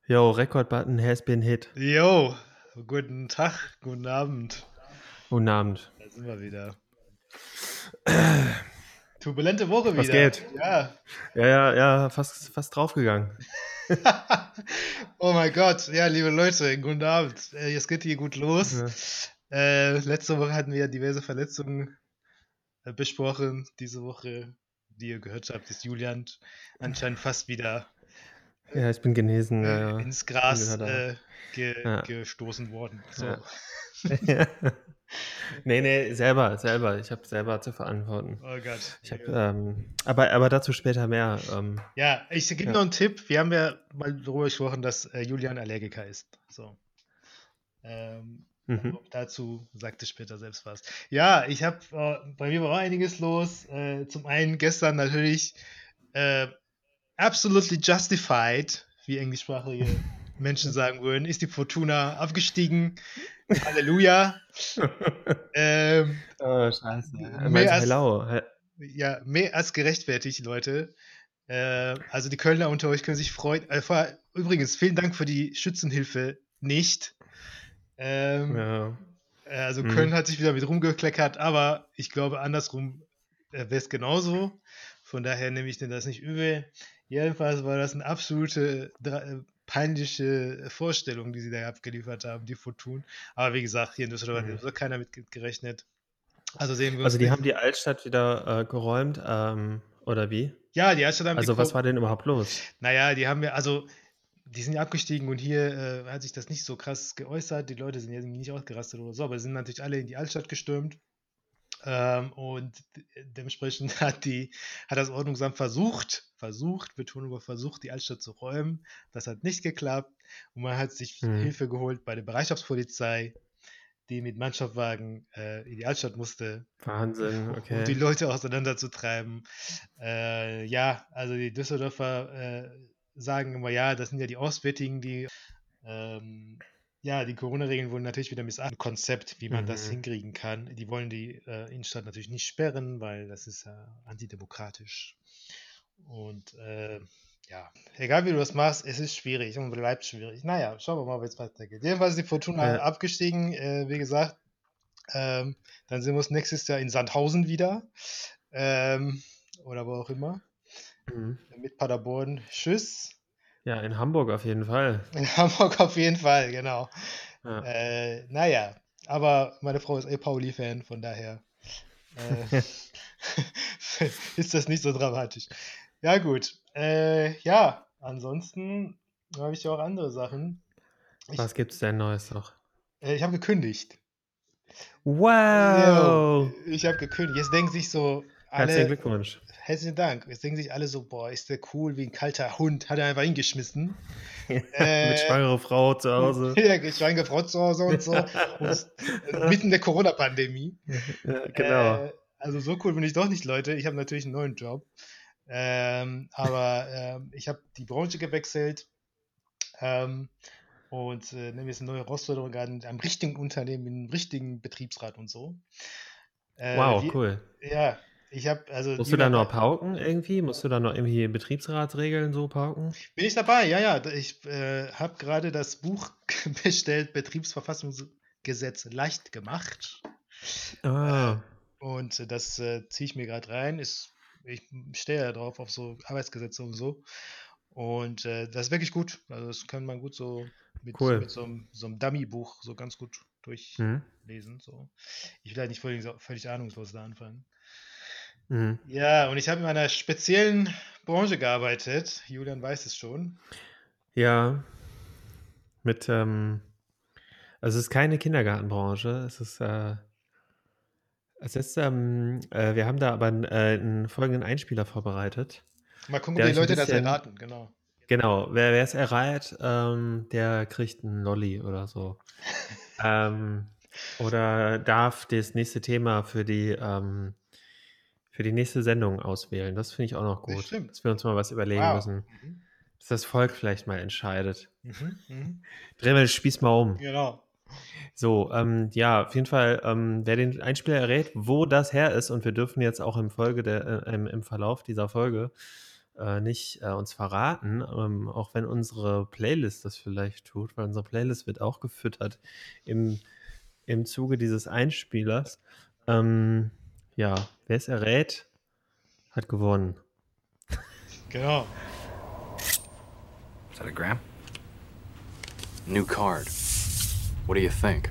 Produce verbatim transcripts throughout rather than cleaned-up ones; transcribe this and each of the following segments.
Yo, Record Button has been hit. Jo, guten Tag, guten Abend. Guten Abend. Da sind wir wieder. Turbulente Woche Was wieder. geht? Ja. Ja, ja, ja, fast, fast draufgegangen. Oh mein Gott. Ja, liebe Leute, guten Abend. Äh, Jetzt geht hier gut los. Ja. Äh, letzte Woche hatten wir ja diverse Verletzungen äh, besprochen. Diese Woche, wie ihr gehört habt, ist Julian anscheinend fast wieder Ja, ich bin genesen. Ja, äh, ja. ins Ich bin Gras wieder da. äh, ge Ja, gestoßen worden. ja. So. Nee, nee, selber, selber. Ich habe selber zu verantworten. Oh Gott. Ich habe, ähm, aber, aber dazu später mehr. Ähm, Ja, ich gebe ja. noch einen Tipp. Wir haben ja mal darüber gesprochen, dass äh, Julian Allergiker ist. So. Ähm, Mhm. Dazu sagte später selbst was. Ja, ich habe, äh, bei mir war auch einiges los. Äh, zum einen gestern natürlich äh, absolutely justified, wie englischsprachige Menschen sagen würden, ist die Fortuna abgestiegen. Halleluja. Ähm, Oh, scheiße. mehr Meinst du als, Hello? He- ja, mehr als gerechtfertigt, Leute. Äh, also die Kölner unter euch können sich freuen. Äh, vor, übrigens, vielen Dank für die Schützenhilfe nicht. Ähm, Ja. äh, also Köln Mhm. hat sich wieder mit rumgekleckert, aber ich glaube, andersrum äh, wäre es genauso. Von daher nehme ich denn das nicht übel. Jedenfalls war das eine absolute dra- äh, peinliche Vorstellung, die sie da abgeliefert haben, die Fortun. Aber wie gesagt, hier in Düsseldorf hat Mhm. sowieso keiner mit ge- gerechnet. Also sehen wir Also uns die nicht. haben die Altstadt wieder äh, geräumt, ähm, oder wie? Ja, die Altstadt haben die. Also was Ko war denn überhaupt los? Naja, die haben ja, also die sind ja abgestiegen und hier äh, hat sich das nicht so krass geäußert. Die Leute sind ja irgendwie nicht ausgerastet oder so, aber sind natürlich alle in die Altstadt gestürmt. Ähm, und de dementsprechend hat die hat das Ordnungsamt versucht versucht, Betonung auf versucht, die Altstadt zu räumen. Das hat nicht geklappt und man hat sich Mhm. Hilfe geholt bei der Bereitschaftspolizei, die mit Mannschaftswagen äh, in die Altstadt musste, Wahnsinn, um die okay. Leute auseinanderzutreiben. Äh, ja, also die Düsseldorfer äh, sagen immer, ja, das sind ja die Auswärtigen, die ähm, ja, die Corona-Regeln wurden natürlich wieder missachtet. Ein Konzept, wie man das Mhm. hinkriegen kann. Die wollen die äh, Innenstadt natürlich nicht sperren, weil das ist ja antidemokratisch. Und äh, ja, egal wie du das machst, es ist schwierig und bleibt schwierig. Naja, schauen wir mal, wie es weitergeht. Jedenfalls ist die Fortuna Ja. abgestiegen, äh, wie gesagt. Ähm, Dann sehen wir uns nächstes Jahr in Sandhausen wieder. Ähm, oder wo auch immer. Mhm. Mit Paderborn. Tschüss. Ja, in Hamburg auf jeden Fall. In Hamburg auf jeden Fall, genau. Ja. Äh, naja, aber meine Frau ist eh Pauli-Fan, von daher äh, ist das nicht so dramatisch. Ja, gut. Äh, ja, ansonsten habe ich ja auch andere Sachen. Ich, Was gibt's denn Neues noch? äh, ich habe gekündigt. Jo, Wow! ich habe gekündigt. Jetzt denken sich so Herzlichen alle, Glückwunsch. herzlichen Dank. Jetzt denken sich alle so, boah, ist der cool wie ein kalter Hund. Hat er einfach hingeschmissen. Mit Äh, schwangerer Frau zu Hause. ja, geschweige Frau zu Hause und so. Und es- mitten in der Corona-Pandemie. Ja, genau. Äh, also so cool bin ich doch nicht, Leute. Ich habe natürlich einen neuen Job. Ähm, aber ähm, ich habe die Branche gewechselt ähm, und äh, nehme jetzt eine neue Herausforderung an, am richtigen Unternehmen, im richtigen Betriebsrat und so. Äh, Wow, wie, cool. ja, ich habe, also Musst du da Julian, noch wei- pauken irgendwie? Musst du da noch irgendwie Betriebsratsregeln so pauken? bin ich dabei? Ja, ja. Ich äh, habe gerade das Buch bestellt, Betriebsverfassungsgesetz leicht gemacht. Äh, Ah, und das äh, ziehe ich mir gerade rein. Ist, ich stehe ja drauf auf so Arbeitsgesetze und so. Und äh, das ist wirklich gut. Also das kann man gut so mit, cool. mit so einem, so einem Dummy-Buch so ganz gut Mhm. durchlesen. So. Ich will halt nicht völlig, völlig ahnungslos da anfangen. Mhm. Ja, und ich habe in einer speziellen Branche gearbeitet. Julian weiß es schon. Ja, mit, ähm, also es ist keine Kindergartenbranche. Es ist, äh, es ist, ähm, äh, wir haben da aber einen, äh, einen folgenden Einspieler vorbereitet, Mal gucken, ob der die euch ein Leute das bisschen, erraten. Genau. genau, wer wer es errät, ähm, der kriegt einen Lolli oder so. Ähm, oder darf das nächste Thema für die, ähm, für die nächste Sendung auswählen. Das finde ich auch noch Das gut, stimmt. dass wir uns mal was überlegen Wow. müssen, Mhm. dass das Volk vielleicht mal entscheidet. Mhm. Mhm. Drehen wir den Spieß mal um. Genau. So, ähm, ja, auf jeden Fall, ähm, wer den Einspieler errät, wo das her ist, und wir dürfen jetzt auch im Folge der, äh, im, im Verlauf dieser Folge äh, nicht äh, uns verraten, ähm, auch wenn unsere Playlist das vielleicht tut, weil unsere Playlist wird auch gefüttert im, im Zuge dieses Einspielers. Ähm, ja, wer es errät, hat gewonnen. Genau. Is that a gram? New card. What do you think?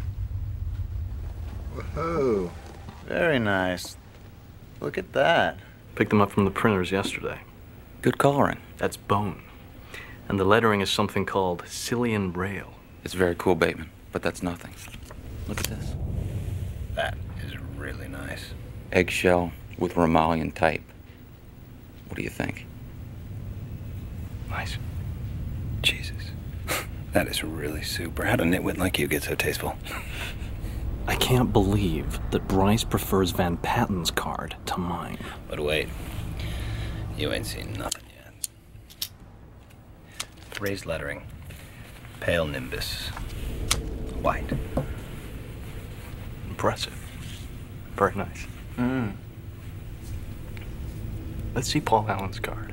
Whoa, very nice. Look at that. Picked them up from the printers yesterday. Good coloring. That's bone. And the lettering is something called Cillian Braille. It's very cool, Bateman, but that's nothing. Look at this. That is really nice. Eggshell with Romalian type. What do you think? Nice. Jesus. That is really super. How did a nitwit like you get so tasteful? I can't believe that Bryce prefers Van Patten's card to mine. But wait. You ain't seen nothing yet. Raised lettering. Pale nimbus. White. Impressive. Very nice. Mm. Let's see Paul Allen's card.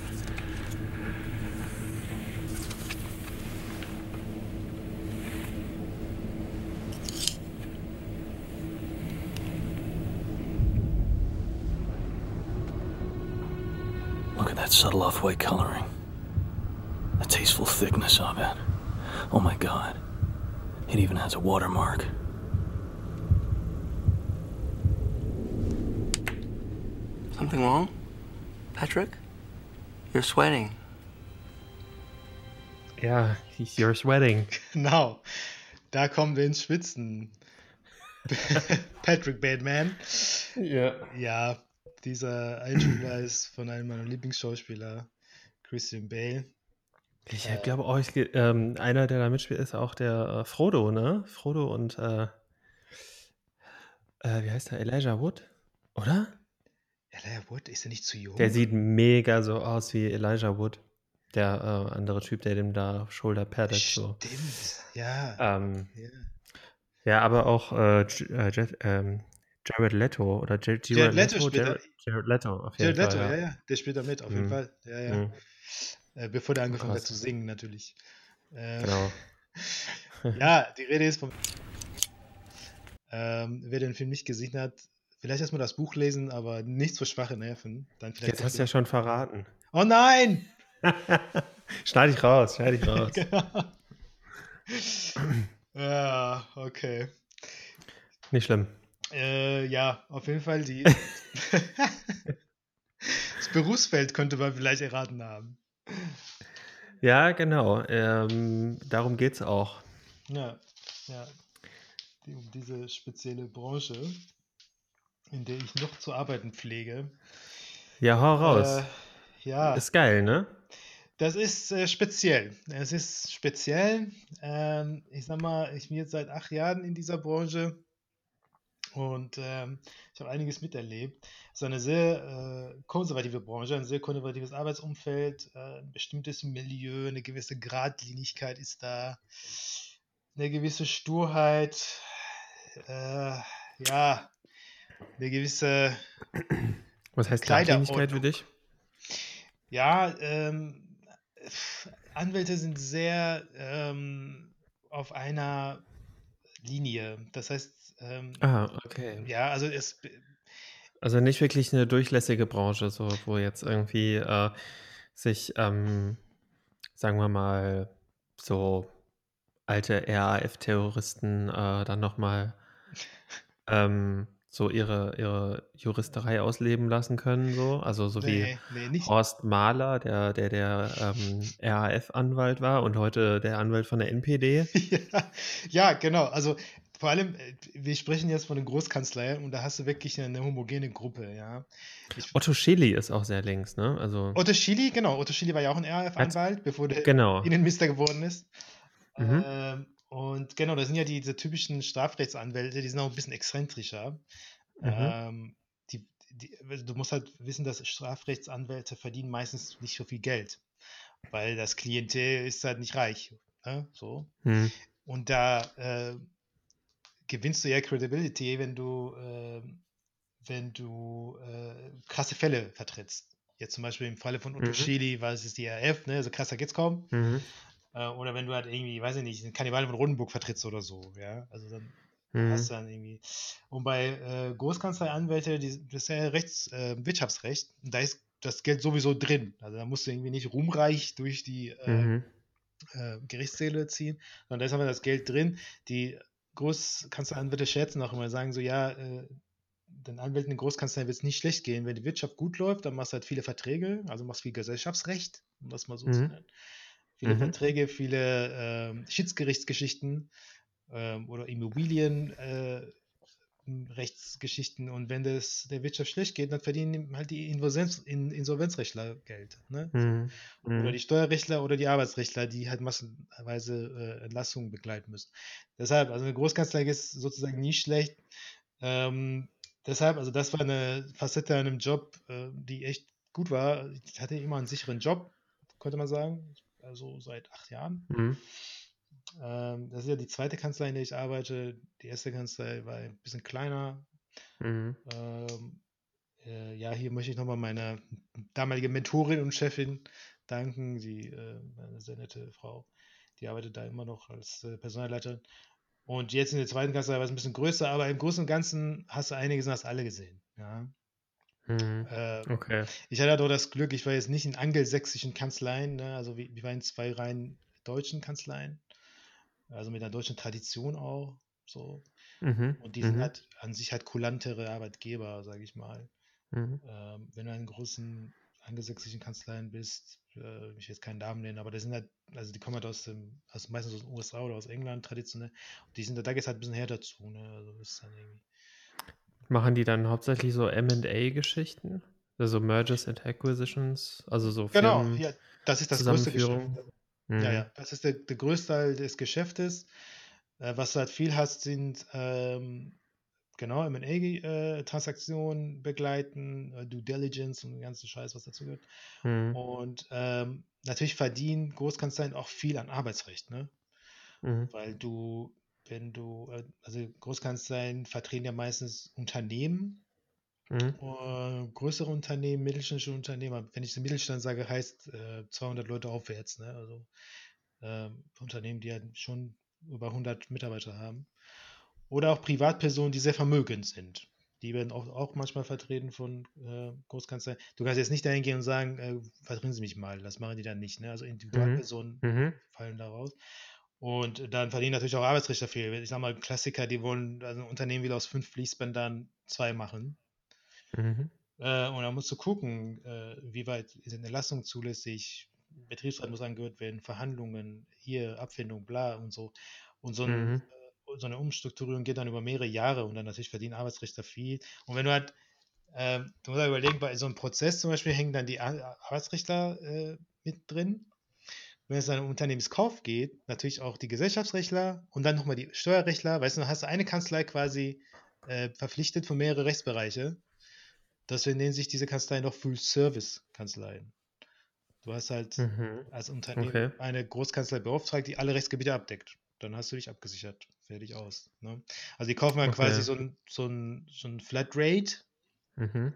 Look at that subtle off-white coloring. The tasteful thickness of it. Oh my God. It even has a watermark. Something wrong? Patrick? You're sweating. Ja, you're sweating. Genau. Da kommen wir ins Schwitzen. Patrick Bateman. Ja. Ja, dieser Einspieler ist von einem meiner Lieblingsschauspieler, Christian Bale. Ich Äh, glaube auch, ich, ähm, einer, der da mitspielt, ist auch der äh, Frodo, ne? Frodo und, äh, äh, wie heißt der? Elijah Wood? Oder? Elijah Wood, ist er nicht zu jung? Der sieht mega so aus wie Elijah Wood. Der äh, andere Typ, der dem da Shoulder paddet. So. Stimmt, ja. Ähm, ja. ja, aber auch äh, J- äh, Jet, ähm, Jared Leto oder J- Jared Jared Leto Leto, spielt Jared, Jared Leto auf jeden Jared Leto, Fall. ja, ja, der spielt da mit, auf jeden Mhm. Fall. Ja, ja. Mhm. Äh, bevor der angefangen hat Krass. zu singen, natürlich. Äh, Genau. Ja, die Rede ist vom. Ähm, wer den Film nicht gesehen hat, vielleicht erstmal das Buch lesen, aber nichts für schwache Nerven. Dann vielleicht Jetzt hast du ja schon verraten. Oh nein! Schneide ich raus, schneide ich raus. Genau. Ja, okay. Nicht schlimm. Äh, ja, auf jeden Fall die. Das Berufsfeld könnte man vielleicht erraten haben. Ja, genau. Ähm, darum geht es auch. Ja, ja. Die, um diese spezielle Branche, in der ich noch zu arbeiten pflege. Ja, hau raus. Äh, ja, Ist geil, ne? das ist äh, speziell. Es ist speziell. Ähm, ich sag mal, ich bin jetzt seit acht Jahren in dieser Branche und ähm, ich habe einiges miterlebt. Es ist eine sehr äh, konservative Branche, ein sehr konservatives Arbeitsumfeld, äh, ein bestimmtes Milieu, eine gewisse Geradlinigkeit ist da, eine gewisse Sturheit, äh, ja, eine gewisse Was heißt Geradlinigkeit für Kleiderordnung. dich? Ja, ähm, Anwälte sind sehr ähm, auf einer Linie. Das heißt, ähm, Ah, okay. ja, also es, Also nicht wirklich eine durchlässige Branche, so wo jetzt irgendwie äh, sich, ähm, sagen wir mal, so alte R A F-Terroristen äh, dann nochmal ähm, so ihre, ihre Juristerei ausleben lassen können, so. Also so wie nee, nee, nicht. Horst Mahler, der der, der ähm, R A F-Anwalt war und heute der Anwalt von der N P D. ja, ja, genau. Also vor allem, äh, wir sprechen jetzt von der Großkanzlei und da hast du wirklich eine homogene Gruppe, ja. Ich, Otto Schily ist auch sehr links, ne? Also Otto Schily, genau, Otto Schily war ja auch ein R A F-Anwalt, bevor der genau. Innenminister geworden ist. Mhm. Ähm, und genau, das sind ja die, diese typischen Strafrechtsanwälte, die sind auch ein bisschen exzentrischer. Mhm. Ähm, die, die, also du musst halt wissen, dass Strafrechtsanwälte verdienen meistens nicht so viel Geld, weil das Klientel ist halt nicht reich. Ne? So. Mhm. Und da äh, gewinnst du ja Credibility, wenn du, äh, wenn du äh, krasse Fälle vertrittst. Jetzt zum Beispiel im Falle von Otto Mhm. Schily war es die R A F, ne? So krasser geht's kaum. Mhm. Äh, oder wenn du halt irgendwie, weiß ich nicht, einen Kannibalen von Rodenburg vertrittst oder so, ja. Also dann Mhm. hast du dann irgendwie. Und bei äh, Großkanzleianwälte, die, das ist ja Rechts, äh, Wirtschaftsrecht, und da ist das Geld sowieso drin. Also da musst du irgendwie nicht ruhmreich durch die äh, Mhm. äh, Gerichtssäle ziehen, sondern da ist aber das Geld drin. Die Großkanzleianwälte scherzen auch immer, sagen so, ja, äh, den Anwälten in Großkanzleien wird es nicht schlecht gehen. Wenn die Wirtschaft gut läuft, dann machst du halt viele Verträge, also machst viel Gesellschaftsrecht, um das mal so zu Mhm. nennen. Viele Mhm. Verträge, viele ähm, Schiedsgerichtsgeschichten ähm, oder Immobilien, äh, Rechtsgeschichten, und wenn das der Wirtschaft schlecht geht, dann verdienen halt die Insolvenz, in, Insolvenzrechtler Geld. Ne? So. Mhm. Oder Mhm. die Steuerrechtler oder die Arbeitsrechtler, die halt massenweise äh, Entlassungen begleiten müssen. Deshalb, also eine Großkanzlei ist sozusagen nie schlecht. Ähm, deshalb, also das war eine Facette an einem Job, äh, die echt gut war. Ich hatte immer einen sicheren Job, könnte man sagen. Also seit acht Jahren. Mhm. Ähm, das ist ja die zweite Kanzlei, in der ich arbeite. Die erste Kanzlei war ein bisschen kleiner. Mhm. Ähm, äh, ja, hier möchte ich nochmal meiner damalige Mentorin und Chefin danken. Sie, äh, eine sehr nette Frau. Die arbeitet da immer noch als äh, Personalleiterin. Und jetzt in der zweiten Kanzlei war es ein bisschen größer, aber im Großen und Ganzen hast du einiges und hast alle gesehen. Ja. Mhm. Äh, Okay. ich hatte doch das Glück, ich war jetzt nicht in angelsächsischen Kanzleien, ne? Also wir, wir waren in zwei rein deutschen Kanzleien, also mit einer deutschen Tradition auch. So. Mhm. Und die sind Mhm. halt an sich halt kulantere Arbeitgeber, sage ich mal. Mhm. Ähm, wenn du in großen angelsächsischen Kanzleien bist, äh, ich will jetzt keinen Namen nennen, aber das sind halt, also die kommen halt aus dem, aus, meistens aus den U S A oder aus England traditionell. Und die sind da, da geht es halt ein bisschen her dazu, ne? Also das ist dann irgendwie. Machen die dann hauptsächlich so M and A-Geschichten? Also Mergers and Acquisitions, also so Genau, ja, das ist das größte Geschäft. Firmenzusammenführung? Ja, Mhm. ja, das ist der, der größte Teil des Geschäftes. Äh, was du halt viel hast, sind ähm, genau M and A-Transaktionen begleiten, äh, Due Diligence und den ganzen Scheiß, was dazu gehört. Mhm. Und ähm, natürlich verdienen Großkanzleien auch viel an Arbeitsrecht, ne? Mhm. Weil du, wenn du, äh, also Großkanzleien vertreten ja meistens Unternehmen, Mhm. äh, größere Unternehmen, mittelständische Unternehmen. Aber wenn ich den Mittelstand sage, heißt äh, zweihundert Leute aufwärts, ne? Also ähm, Unternehmen, die halt schon über hundert Mitarbeiter haben. Oder auch Privatpersonen, die sehr vermögend sind. Die werden auch, auch manchmal vertreten von äh, Großkanzleien. Du kannst jetzt nicht dahin gehen und sagen, äh, vertreten Sie mich mal. Das machen die dann nicht. Ne? Also Mhm. Individualpersonen Mhm. fallen da raus. Und dann verdienen natürlich auch Arbeitsrechtler viel. Ich sag mal, Klassiker, die wollen, also ein Unternehmen will aus fünf Fließbändern zwei machen. Mhm. Äh, und dann musst du gucken, äh, wie weit ist eine Entlassung zulässig, Betriebsrat muss angehört werden, Verhandlungen, hier, Abfindung, bla und so. Und so, ein, Mhm. äh, so eine Umstrukturierung geht dann über mehrere Jahre und dann natürlich verdienen Arbeitsrechtler viel. Und wenn du halt, äh, du musst halt überlegen, bei so einem Prozess zum Beispiel hängen dann die Ar- Arbeitsrechtler äh, mit drin. Wenn es dann um Unternehmenskauf geht, natürlich auch die Gesellschaftsrechtler und dann nochmal die Steuerrechtler. Weißt du, dann hast du eine Kanzlei quasi äh, verpflichtet für mehrere Rechtsbereiche. Deswegen nennen sich diese Kanzleien noch Full-Service-Kanzleien. Du hast halt Mhm. als Unternehmen Okay. eine Großkanzlei beauftragt, die alle Rechtsgebiete abdeckt. Dann hast du dich abgesichert. Fertig aus. Ne? Also die kaufen dann quasi Okay. so ein, so ein, so ein Flatrate. Mhm.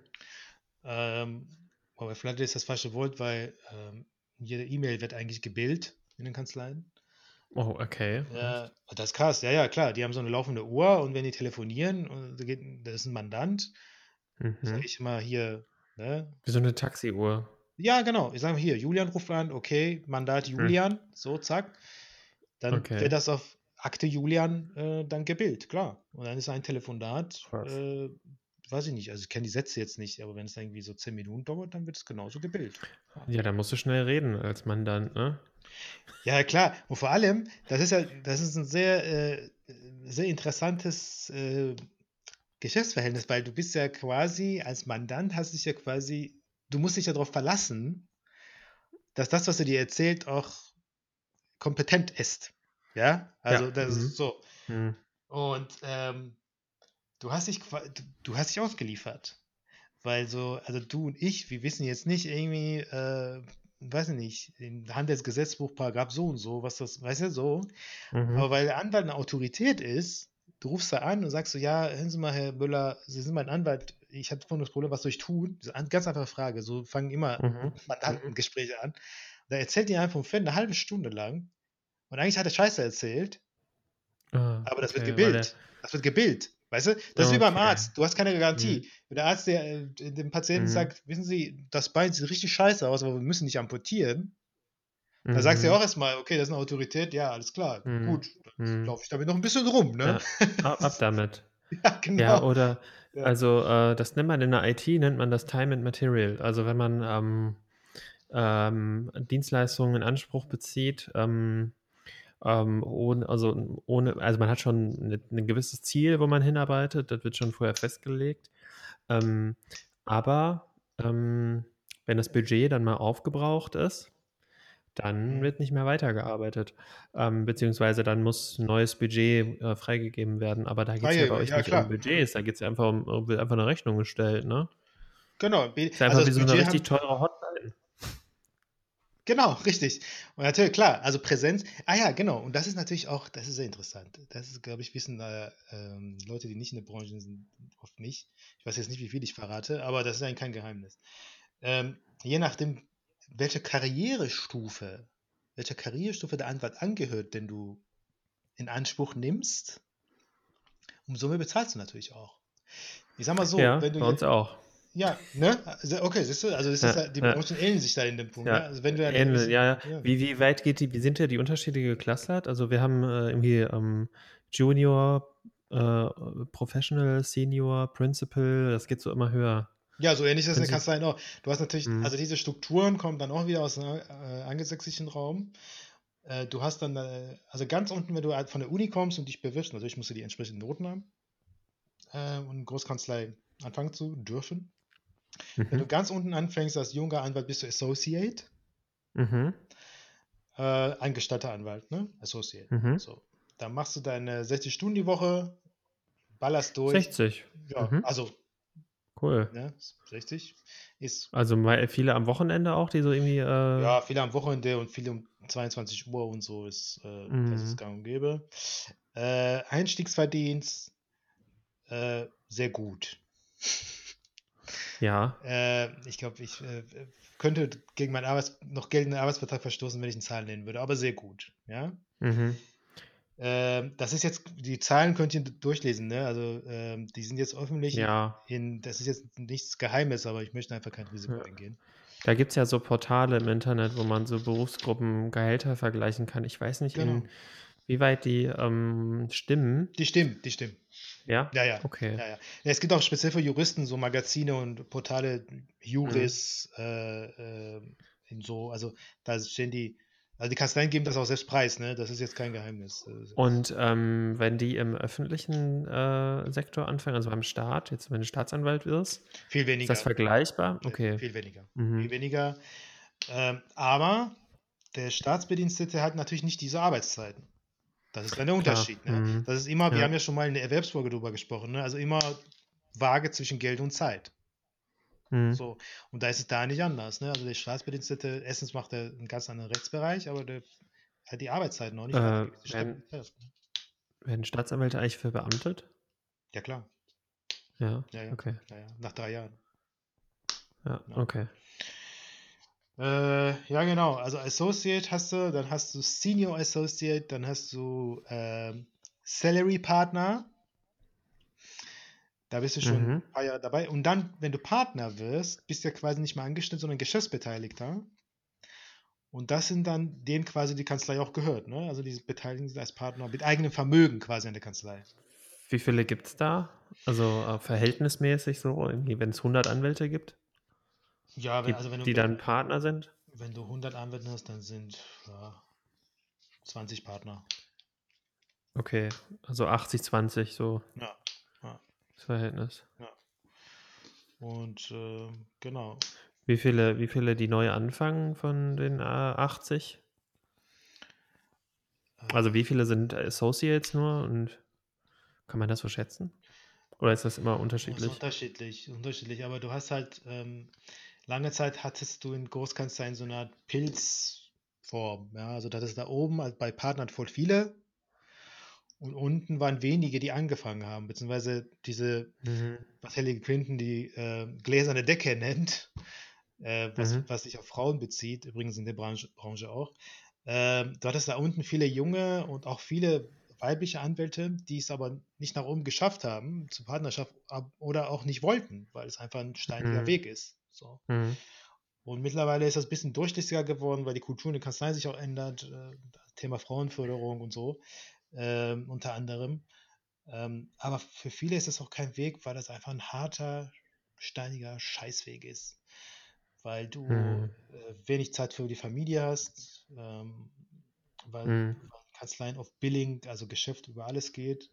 Ähm, aber Flatrate ist das falsche Wort, weil ähm, jede E-Mail wird eigentlich gebildet in den Kanzleien. Oh, okay. Ja, das ist krass. Ja, ja, klar. Die haben so eine laufende Uhr und wenn die telefonieren, und da geht, das ist ein Mandant, sage Mhm. ich mal hier, ne? Wie so eine Taxiuhr. Ja, genau. Ich sage hier, Julian ruft an, okay, Mandat Hm. Julian, so, zack. Dann Okay. wird das auf Akte Julian äh, dann gebildet, klar. Und dann ist ein Telefonat, Krass. äh, weiß ich nicht, also ich kenne die Sätze jetzt nicht, aber wenn es irgendwie so zehn Minuten dauert, dann wird es genauso gebildet. Ja. Ja, da musst du schnell reden als Mandant, ne? Ja, klar. Und vor allem, das ist ja, das ist ein sehr, äh, sehr interessantes äh, Geschäftsverhältnis, weil du bist ja quasi, als Mandant hast dich ja quasi, du musst dich ja darauf verlassen, dass das, was er dir erzählt, auch kompetent ist. Ja, also Ja. das Mhm. ist so. Mhm. Und ähm, du hast dich qua- du, du hast dich ausgeliefert. Weil so, also du und ich, wir wissen jetzt nicht irgendwie, äh, weiß ich nicht, im Handelsgesetzbuch Paragraph so und so, was das, weißt du, so. Mhm. Aber weil der Anwalt eine Autorität ist, du rufst da an und sagst so, ja, hören Sie mal, Herr Müller, Sie sind mein Anwalt, ich hatte vorhin das Problem, was soll ich tun? Das ist eine ganz einfache Frage. So fangen immer Mhm. Mandantengespräche an. Da erzählt die einfach vom Fan eine halbe Stunde lang. Und eigentlich hat er Scheiße erzählt, Ah, aber das wird okay, weil der. gebildet. Das wird gebildet. Weißt du? Das ist wie beim Okay. Arzt. Du hast keine Mhm. Garantie. Wenn der Arzt der, äh, dem Patienten Mhm. sagt, wissen Sie, das Bein sieht richtig scheiße aus, aber wir müssen nicht amputieren, da sagst du ja Mhm. auch erstmal, okay, das ist eine Autorität, ja, alles klar, Mhm. gut, dann Mhm. laufe ich damit noch ein bisschen rum, ne? Ja, ab, ab damit. Ja, Ja, genau. oder, Ja. also, äh, das nennt man in der I T, nennt man das Time and Material. Also, wenn man ähm, ähm, Dienstleistungen in Anspruch bezieht, ähm, ähm, ohne, also, ohne, also man hat schon ein, ein gewisses Ziel, wo man hinarbeitet, das wird schon vorher festgelegt. Ähm, aber ähm, wenn das Budget dann mal aufgebraucht ist, dann Mhm. wird nicht mehr weitergearbeitet. Ähm, beziehungsweise dann muss ein neues Budget äh, freigegeben werden. Aber da geht es ja bei Freie, euch ja nicht um klar. Mhm. Budgets, da geht es ja einfach um, wird einfach eine Rechnung gestellt, ne? Genau. Be- Ist ja Also einfach wie das so eine Budget richtig haben, teure Hotline. genau, richtig. Und natürlich, klar, also Präsenz, ah ja, genau, und das ist natürlich auch, das ist sehr interessant. Das ist, glaube ich, wissen äh, ähm, Leute, die nicht in der Branche sind, oft nicht. Ich weiß jetzt nicht, wie viel ich verrate, aber das ist eigentlich kein Geheimnis. Ähm, je nachdem, welche Karrierestufe, welcher Karrierestufe der Anwalt angehört, den du in Anspruch nimmst, umso mehr bezahlst du natürlich auch. Ich sag mal so, Ja, wenn du bei uns jetzt, auch. ja, ne? Also, okay, siehst du, also das ist Ja, ja, die ja, Branchen ähneln sich da in dem Punkt, ja. ja, Also wenn du eine ähnlich, gewisse, ja, ja. ja, Wie, wie weit geht die, wie sind ja die Unterschiede geclustert? Also wir haben äh, irgendwie ähm, Junior, äh, Professional, Senior, Principal, das geht so immer höher. ja, so ähnlich ist das in der Prinzip, Kanzlei auch. Du hast natürlich, Mhm. also diese Strukturen kommen dann auch wieder aus dem äh, angelsächsischen Raum. Äh, du hast dann, äh, also ganz unten, wenn du halt von der Uni kommst und dich bewirbst, natürlich musst du die entsprechenden Noten haben, äh, und in Großkanzlei anfangen zu dürfen. Wenn du Mhm. ganz unten anfängst als junger Anwalt, bist du Associate, Mhm. äh, angestellter Anwalt, ne? Associate. Mhm. So, dann machst du deine sechzig Stunden die Woche, ballerst durch. sechzig. Ja, Mhm. also, Cool. ne, sechzig ist, Also mal viele am Wochenende auch, die so irgendwie, äh, ja, viele am Wochenende und viele um zweiundzwanzig Uhr und so ist, äh, das ist mhm. gang und gäbe. Äh, Einstiegsverdienst, äh, sehr gut. Ja. Äh, ich glaube, ich äh, könnte gegen meinen Arbeits noch geltenden Arbeitsvertrag verstoßen, wenn ich eine Zahl nennen würde, aber sehr gut, ja. Mhm. Ähm, das ist jetzt, die Zahlen könnt ihr durchlesen, ne? Also ähm, die sind jetzt öffentlich, Ja. in, das ist jetzt nichts Geheimes, aber ich möchte einfach kein Risiko Ja. eingehen. Da gibt es ja so Portale im Internet, wo man so Berufsgruppen Gehälter vergleichen kann. Ich weiß nicht, Genau. inwieweit die ähm, stimmen. Die stimmen, die stimmen. Ja? Ja, ja. Okay. Ja, ja. Ja, es gibt auch speziell für Juristen so Magazine und Portale, Mhm. Juris, äh, äh, in so, also da stehen die, also die Kanzleien geben das auch selbst preis, ne? Das ist jetzt kein Geheimnis. Äh, Und ähm, wenn die im öffentlichen äh, Sektor anfangen, also beim Staat, jetzt wenn du Staatsanwalt wirst, Viel ist weniger. das vergleichbar? Nee, Okay. Viel weniger. Mhm. Viel weniger. Ähm, aber der Staatsbedienstete hat natürlich nicht diese Arbeitszeiten. Das ist dann der Klar. Unterschied. Ne? Mhm. Das ist immer, wir Ja. haben ja schon mal in der Erwerbsfolge drüber gesprochen, ne? Also immer vage zwischen Geld und Zeit. Mhm. So, und da ist es da nicht anders. Ne? Also der Staatsbedienstete, erstens macht er einen ganz anderen Rechtsbereich, aber der hat die Arbeitszeiten noch nicht Äh, weitergegeben. Die werden, Stadt- fest, ne? werden Staatsanwälte eigentlich verbeamtet? Ja, klar. Ja. Ja, ja. Okay. Ja, ja. Nach drei Jahren. Ja, Ja. okay. Äh, ja, genau. Also Associate hast du, dann hast du Senior Associate, dann hast du ähm, Salary Partner. Da bist du schon Mhm. ein paar Jahre dabei. Und dann, wenn du Partner wirst, bist du ja quasi nicht mehr angestellt, sondern Geschäftsbeteiligter. Und das sind dann denen quasi die Kanzlei auch gehört. Ne? Also diese beteiligen sich als Partner mit eigenem Vermögen quasi an der Kanzlei. Wie viele gibt es da? Also äh, verhältnismäßig so, irgendwie, wenn es hundert Anwälte gibt, Ja, wenn, die, also wenn du, die dann Partner sind? wenn du hundert Anwälte hast, dann sind ja, zwanzig Partner. Okay, also achtzig zwanzig so Ja, ja, das Verhältnis. ja. Und äh, genau. Wie viele, wie viele die neu anfangen von den äh, achtzig? Also wie viele sind Associates nur und kann man das so schätzen? Oder ist das immer Das ist unterschiedlich? unterschiedlich, unterschiedlich, aber du hast halt, ähm, lange Zeit hattest du in Großkanzleien so eine Art Pilzform, ja, also das ist da oben, also bei Partnern voll viele Und unten waren wenige, die angefangen haben, beziehungsweise diese, Mhm. was Hillary Clinton die äh, gläserne Decke nennt, äh, was, Mhm. was sich auf Frauen bezieht, übrigens in der Branche, Branche auch. Ähm, du hattest da unten viele junge und auch viele weibliche Anwälte, die es aber nicht nach oben geschafft haben, zur Partnerschaft ab- oder auch nicht wollten, weil es einfach ein steiniger Mhm. Weg ist. So. Mhm. Und mittlerweile ist das ein bisschen durchlässiger geworden, weil die Kultur in der Kanzlei sich auch ändert. Äh, Thema Frauenförderung und so, ähm, unter anderem. Ähm, aber für viele ist das auch kein Weg, weil das einfach ein harter, steiniger Scheißweg ist. Weil du Mhm. äh, wenig Zeit für die Familie hast, ähm, weil, Mhm. weil Kanzleien auf Billing, also Geschäft über alles geht.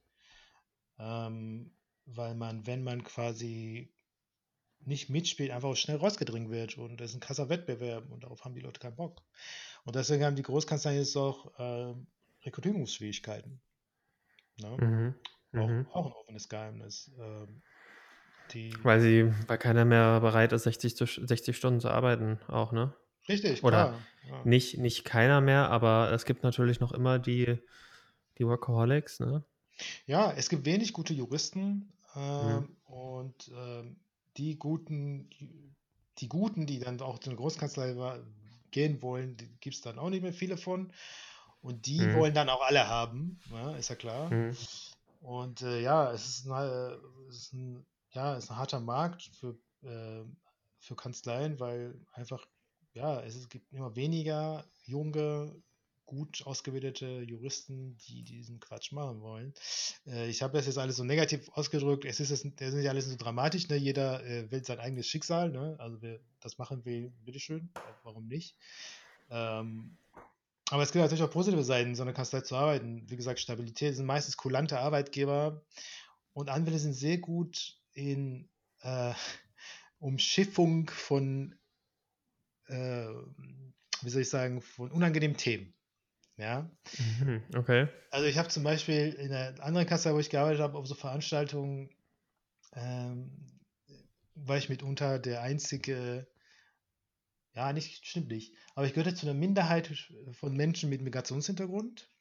Ähm, weil man, wenn man quasi nicht mitspielt, einfach auch schnell rausgedrängt wird und das ist ein krasser Wettbewerb und darauf haben die Leute keinen Bock. Und deswegen haben die Großkanzleien jetzt auch ähm, Rekrutierungsschwierigkeiten. Ne? Mhm. Auch, Mhm. auch ein offenes Geheimnis. Ähm, die, Weil sie, weil keiner mehr bereit ist, sechzig, zu, sechzig Stunden zu arbeiten, auch, ne? richtig, Oder klar. Ja. nicht, nicht keiner mehr, aber es gibt natürlich noch immer die, die Workaholics, ne? ja, es gibt wenig gute Juristen Mhm. ähm, und ähm, die guten, die Guten, die dann auch in eine Großkanzlei wa- gehen wollen, gibt es dann auch nicht mehr viele von. Und die Mhm. wollen dann auch alle haben, ja, ist ja klar. Mhm. Und äh, ja, es ist, ein, äh, es ist ein, ja, es ist ein harter Markt für, äh, für Kanzleien, weil einfach, ja, es, ist, gibt immer weniger junge, gut ausgebildete Juristen, die diesen Quatsch machen wollen. Äh, ich habe das jetzt alles so negativ ausgedrückt. Es ist, es ist nicht alles so dramatisch, ne? Jeder äh, wählt sein eigenes Schicksal, ne? Also wer das machen will, bitteschön, warum nicht? Ähm, aber es gibt natürlich auch positive Seiten, in so einer Kanzlei zu arbeiten. Wie gesagt, Stabilität sind meistens kulante Arbeitgeber und Anwälte sind sehr gut in äh, Umschiffung von, äh, wie soll ich sagen, von unangenehmen Themen. Ja. Mhm. Okay. Also ich habe zum Beispiel in einer anderen Kanzlei, wo ich gearbeitet habe, auf so Veranstaltungen, ähm, war ich mitunter der einzige, ja, nicht, stimmt nicht, aber ich gehörte zu einer Minderheit von Menschen mit Migrationshintergrund.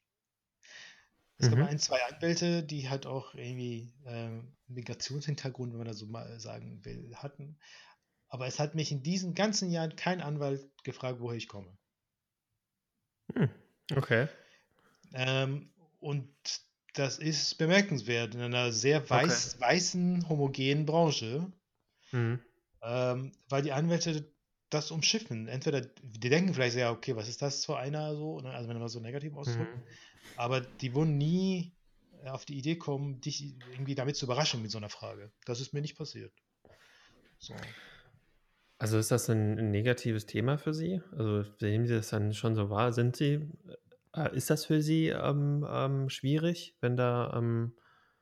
Es gab Mhm. ein, zwei Anwälte, die halt auch irgendwie ähm, Migrationshintergrund, wenn man das so mal sagen will, hatten. Aber es hat mich in diesen ganzen Jahren kein Anwalt gefragt, woher ich komme. Hm. Okay. Ähm, und das ist bemerkenswert in einer sehr Okay. weiß, weißen, homogenen Branche, Mhm. ähm, weil die Anwälte das umschiffen. Entweder, die denken vielleicht, ja, okay, was ist das für einer so, ne? Also wenn man so negativ ausdrückt, Mhm. aber die würden nie äh, auf die Idee kommen, dich irgendwie damit zu überraschen mit so einer Frage. Das ist mir nicht passiert. So. Also ist das ein, ein negatives Thema für Sie? Also nehmen Sie das dann schon so wahr? Sind Sie, äh, ist das für Sie ähm, ähm, schwierig, wenn da, ähm,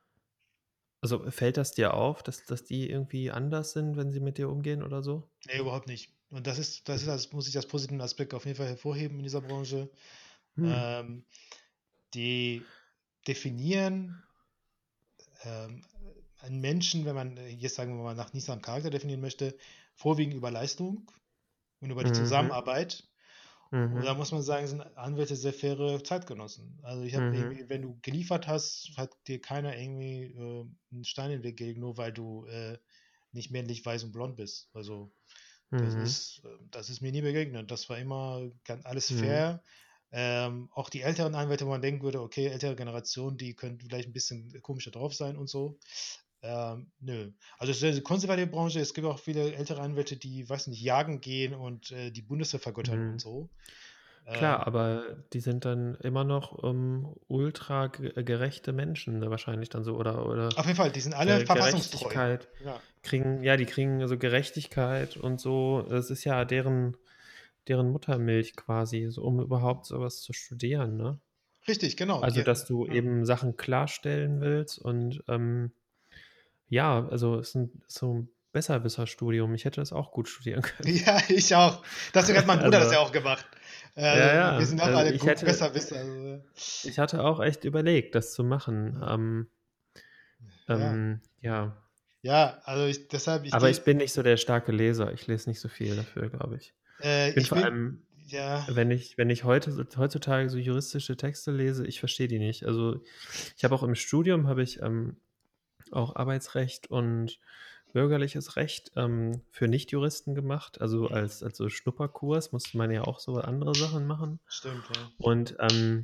also fällt das dir auf, dass, dass die irgendwie anders sind, wenn sie mit dir umgehen oder so? Nee, überhaupt nicht. Und das ist, das ist, das muss ich als positiven Aspekt auf jeden Fall hervorheben in dieser Branche. Hm. Ähm, die definieren ähm, einen Menschen, wenn man äh, jetzt sagen wir mal nach Nissan Charakter definieren möchte, vorwiegend über Leistung und über die Mhm. Zusammenarbeit. Und Mhm. da muss man sagen, sind Anwälte sehr faire Zeitgenossen. Also ich habe Mhm. irgendwie, wenn du geliefert hast, hat dir keiner irgendwie äh, einen Stein in den Weg gelegt, nur weil du äh, nicht männlich, weiß und blond bist. Also das Mhm. ist, äh, das ist mir nie begegnet. Das war immer ganz, alles Mhm. fair. Ähm, auch die älteren Anwälte, wo man denken würde, okay, ältere Generation, die könnten vielleicht ein bisschen komischer drauf sein und so. Ähm, nö. Also es ist eine konservative Branche. Es gibt auch viele ältere Anwälte, die, weiß nicht, jagen gehen und äh, die Bundeswehr vergöttern und Mhm. so. Klar, Ähm, aber die sind dann immer noch ähm, ultra ge- gerechte Menschen, ne, wahrscheinlich dann so, oder, oder auf jeden Fall, die sind alle Ge verfassungstreu. Gerechtigkeit, Ja. kriegen, ja, die kriegen so Gerechtigkeit und so. Es ist ja deren, deren Muttermilch quasi, so, um überhaupt sowas zu studieren, ne? Richtig, genau. Also, Die, dass du ja. eben Sachen klarstellen willst und ähm, ja, also es ist ein, so ein Besserwisserstudium. Ich hätte das auch gut studieren können. Ja, ich auch. Deswegen hat mein Bruder das Also, ja auch gemacht. Äh, ja, Also, wir ja. sind auch Also alle ich gut, hätte, besser wissen. Also, ich hatte auch echt überlegt, das zu machen. ja. Ähm, Ja, ähm, ja. ja, also ich, deshalb, ich Aber ich gehe, bin nicht so der starke Leser. Ich lese nicht so viel dafür, glaube ich. äh, Ich bin ich vor bin, allem. Ja, Wenn ich, wenn ich heute so- heutzutage so juristische Texte lese, ich verstehe die nicht. Also ich habe auch im Studium habe ich ähm, auch Arbeitsrecht und bürgerliches Recht ähm, für Nichtjuristen gemacht. Also als, als so Schnupperkurs musste man ja auch so andere Sachen machen. stimmt, ja. Und ähm,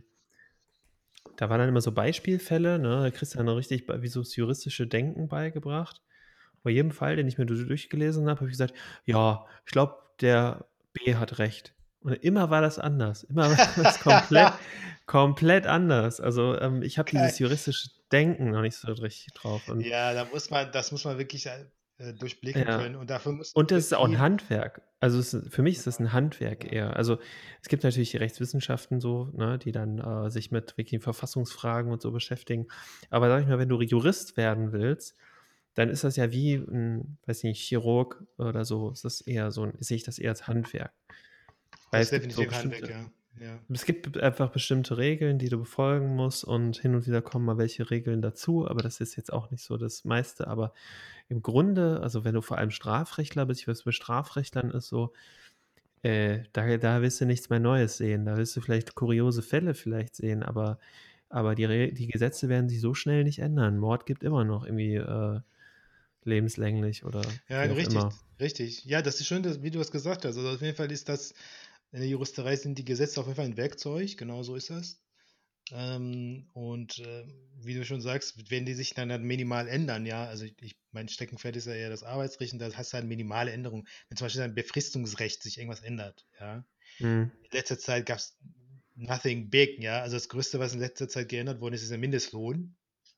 da waren dann immer so Beispielfälle, ne? Da kriegst du dann richtig bei- wie so das juristische Denken beigebracht. Bei jedem Fall, den ich mir du- durchgelesen habe, habe ich gesagt, ja, ich glaube, der B hat recht. Und immer war das anders. Immer war das komplett, komplett anders. Also ähm, ich habe Geil. dieses juristische Denken noch nicht so richtig drauf. Und Ja, da muss man, das muss man wirklich äh, durchblicken ja, können und dafür muss und das ist auch ein viel. Handwerk. Also es ist, für mich ist das ein Handwerk eher. Also es gibt natürlich die Rechtswissenschaften so, ne, die dann äh, sich mit wirklichen Verfassungsfragen und so beschäftigen. Aber sag ich mal, wenn du Jurist werden willst, dann ist das ja wie ein, weiß nicht, Chirurg oder so. Es ist eher so ein, sehe ich das eher als Handwerk. Weil Das ist es gibt so definitiv Handwerk, bestimmte, ja. ja. es gibt einfach bestimmte Regeln, die du befolgen musst und hin und wieder kommen mal welche Regeln dazu, aber das ist jetzt auch nicht so das meiste. Aber im Grunde, also wenn du vor allem Strafrechtler bist, ich weiß, bei Strafrechtlern ist so, äh, da, da wirst du nichts mehr Neues sehen. Da wirst du vielleicht kuriose Fälle vielleicht sehen, aber, aber die, Re die Gesetze werden sich so schnell nicht ändern. Mord gibt immer noch irgendwie äh, lebenslänglich oder Ja, wie auch richtig, immer. richtig. Ja, das ist schön, dass, wie du es gesagt hast. Also auf jeden Fall ist das, in der Juristerei sind die Gesetze auf jeden Fall ein Werkzeug, genau so ist das. Ähm, und äh, wie du schon sagst, wenn die sich dann halt minimal ändern, ja, also ich, ich mein Steckenpferd ist ja eher das Arbeitsrecht und da hast du halt minimale Änderungen. Wenn zum Beispiel ein Befristungsrecht sich irgendwas ändert, ja. Mhm. In letzter Zeit gab es nothing big, ja. Also das Größte, was in letzter Zeit geändert worden ist, ist der Mindestlohn.